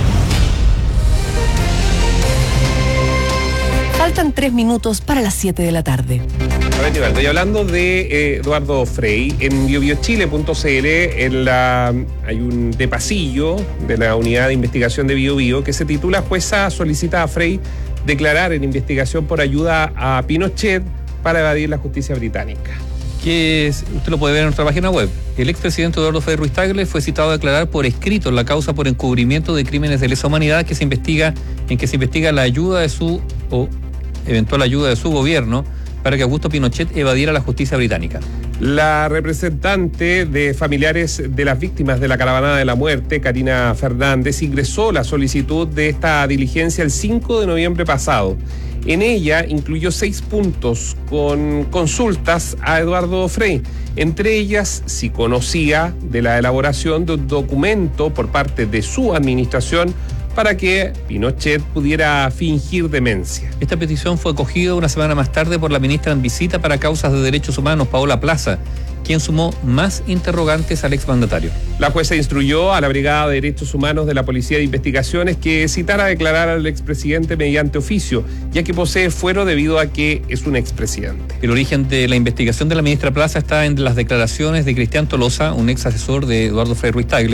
Faltan tres minutos para las siete de la tarde. A ver, Nivaldo, y hablando de eh, Eduardo Frei, en biobiochile punto c l en la, hay un de pasillo de la unidad de investigación de BioBio que se titula "Jueza solicita a Frei declarar en investigación por ayuda a Pinochet para evadir la justicia británica". Que es, usted lo puede ver en nuestra página web. El expresidente Eduardo Frei Ruiz-Tagle fue citado a declarar por escrito en la causa por encubrimiento de crímenes de lesa humanidad que se investiga, en que se investiga la ayuda de su o eventual ayuda de su gobierno para que Augusto Pinochet evadiera la justicia británica. La representante de familiares de las víctimas de la Caravana de la Muerte, Karina Fernández, ingresó la solicitud de esta diligencia el cinco de noviembre pasado. En ella incluyó seis puntos con consultas a Eduardo Frei, entre ellas si conocía de la elaboración de un documento por parte de su administración para que Pinochet pudiera fingir demencia. Esta petición fue acogida una semana más tarde por la ministra en visita para causas de derechos humanos, Paola Plaza, quien sumó más interrogantes al exmandatario. La jueza instruyó a la Brigada de Derechos Humanos de la Policía de Investigaciones que citara a declarar al expresidente mediante oficio, ya que posee fuero debido a que es un expresidente. El origen de la investigación de la ministra Plaza está en las declaraciones de Cristian Tolosa, un ex asesor de Eduardo Frei Ruiz-Tagle,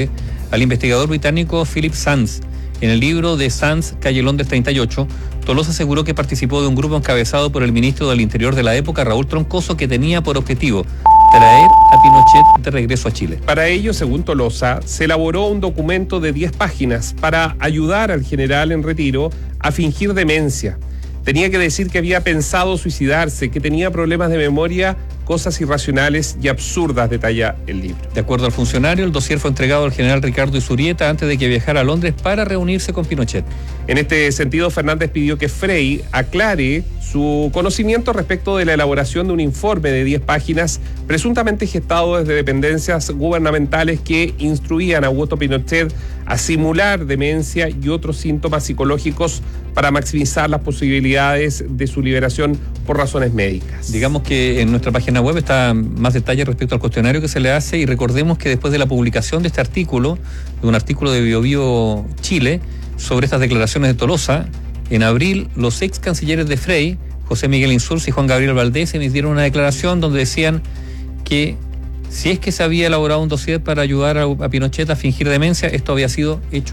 al investigador británico Philip Sands. En el libro de Sands, Calle Londres treinta y ocho, Tolosa aseguró que participó de un grupo encabezado por el ministro del Interior de la época, Raúl Troncoso, que tenía por objetivo traer a Pinochet de regreso a Chile. Para ello, según Tolosa, se elaboró un documento de diez páginas para ayudar al general en retiro a fingir demencia. Tenía que decir que había pensado suicidarse, que tenía problemas de memoria, cosas irracionales y absurdas, detalla el libro. De acuerdo al funcionario, el dossier fue entregado al general Ricardo Isurieta antes de que viajara a Londres para reunirse con Pinochet. En este sentido, Fernández pidió que Frey aclare su conocimiento respecto de la elaboración de un informe de diez páginas presuntamente gestado desde dependencias gubernamentales que instruían a Augusto Pinochet a simular demencia y otros síntomas psicológicos para maximizar las posibilidades de su liberación por razones médicas. Digamos que en nuestra página web está más detalle respecto al cuestionario que se le hace, y recordemos que después de la publicación de este artículo, de un artículo de BioBio Chile, sobre estas declaraciones de Tolosa, en abril los ex cancilleres de Frey, José Miguel Insulza y Juan Gabriel Valdés, emitieron una declaración donde decían que si es que se había elaborado un dossier para ayudar a, a Pinochet a fingir demencia, esto había sido hecho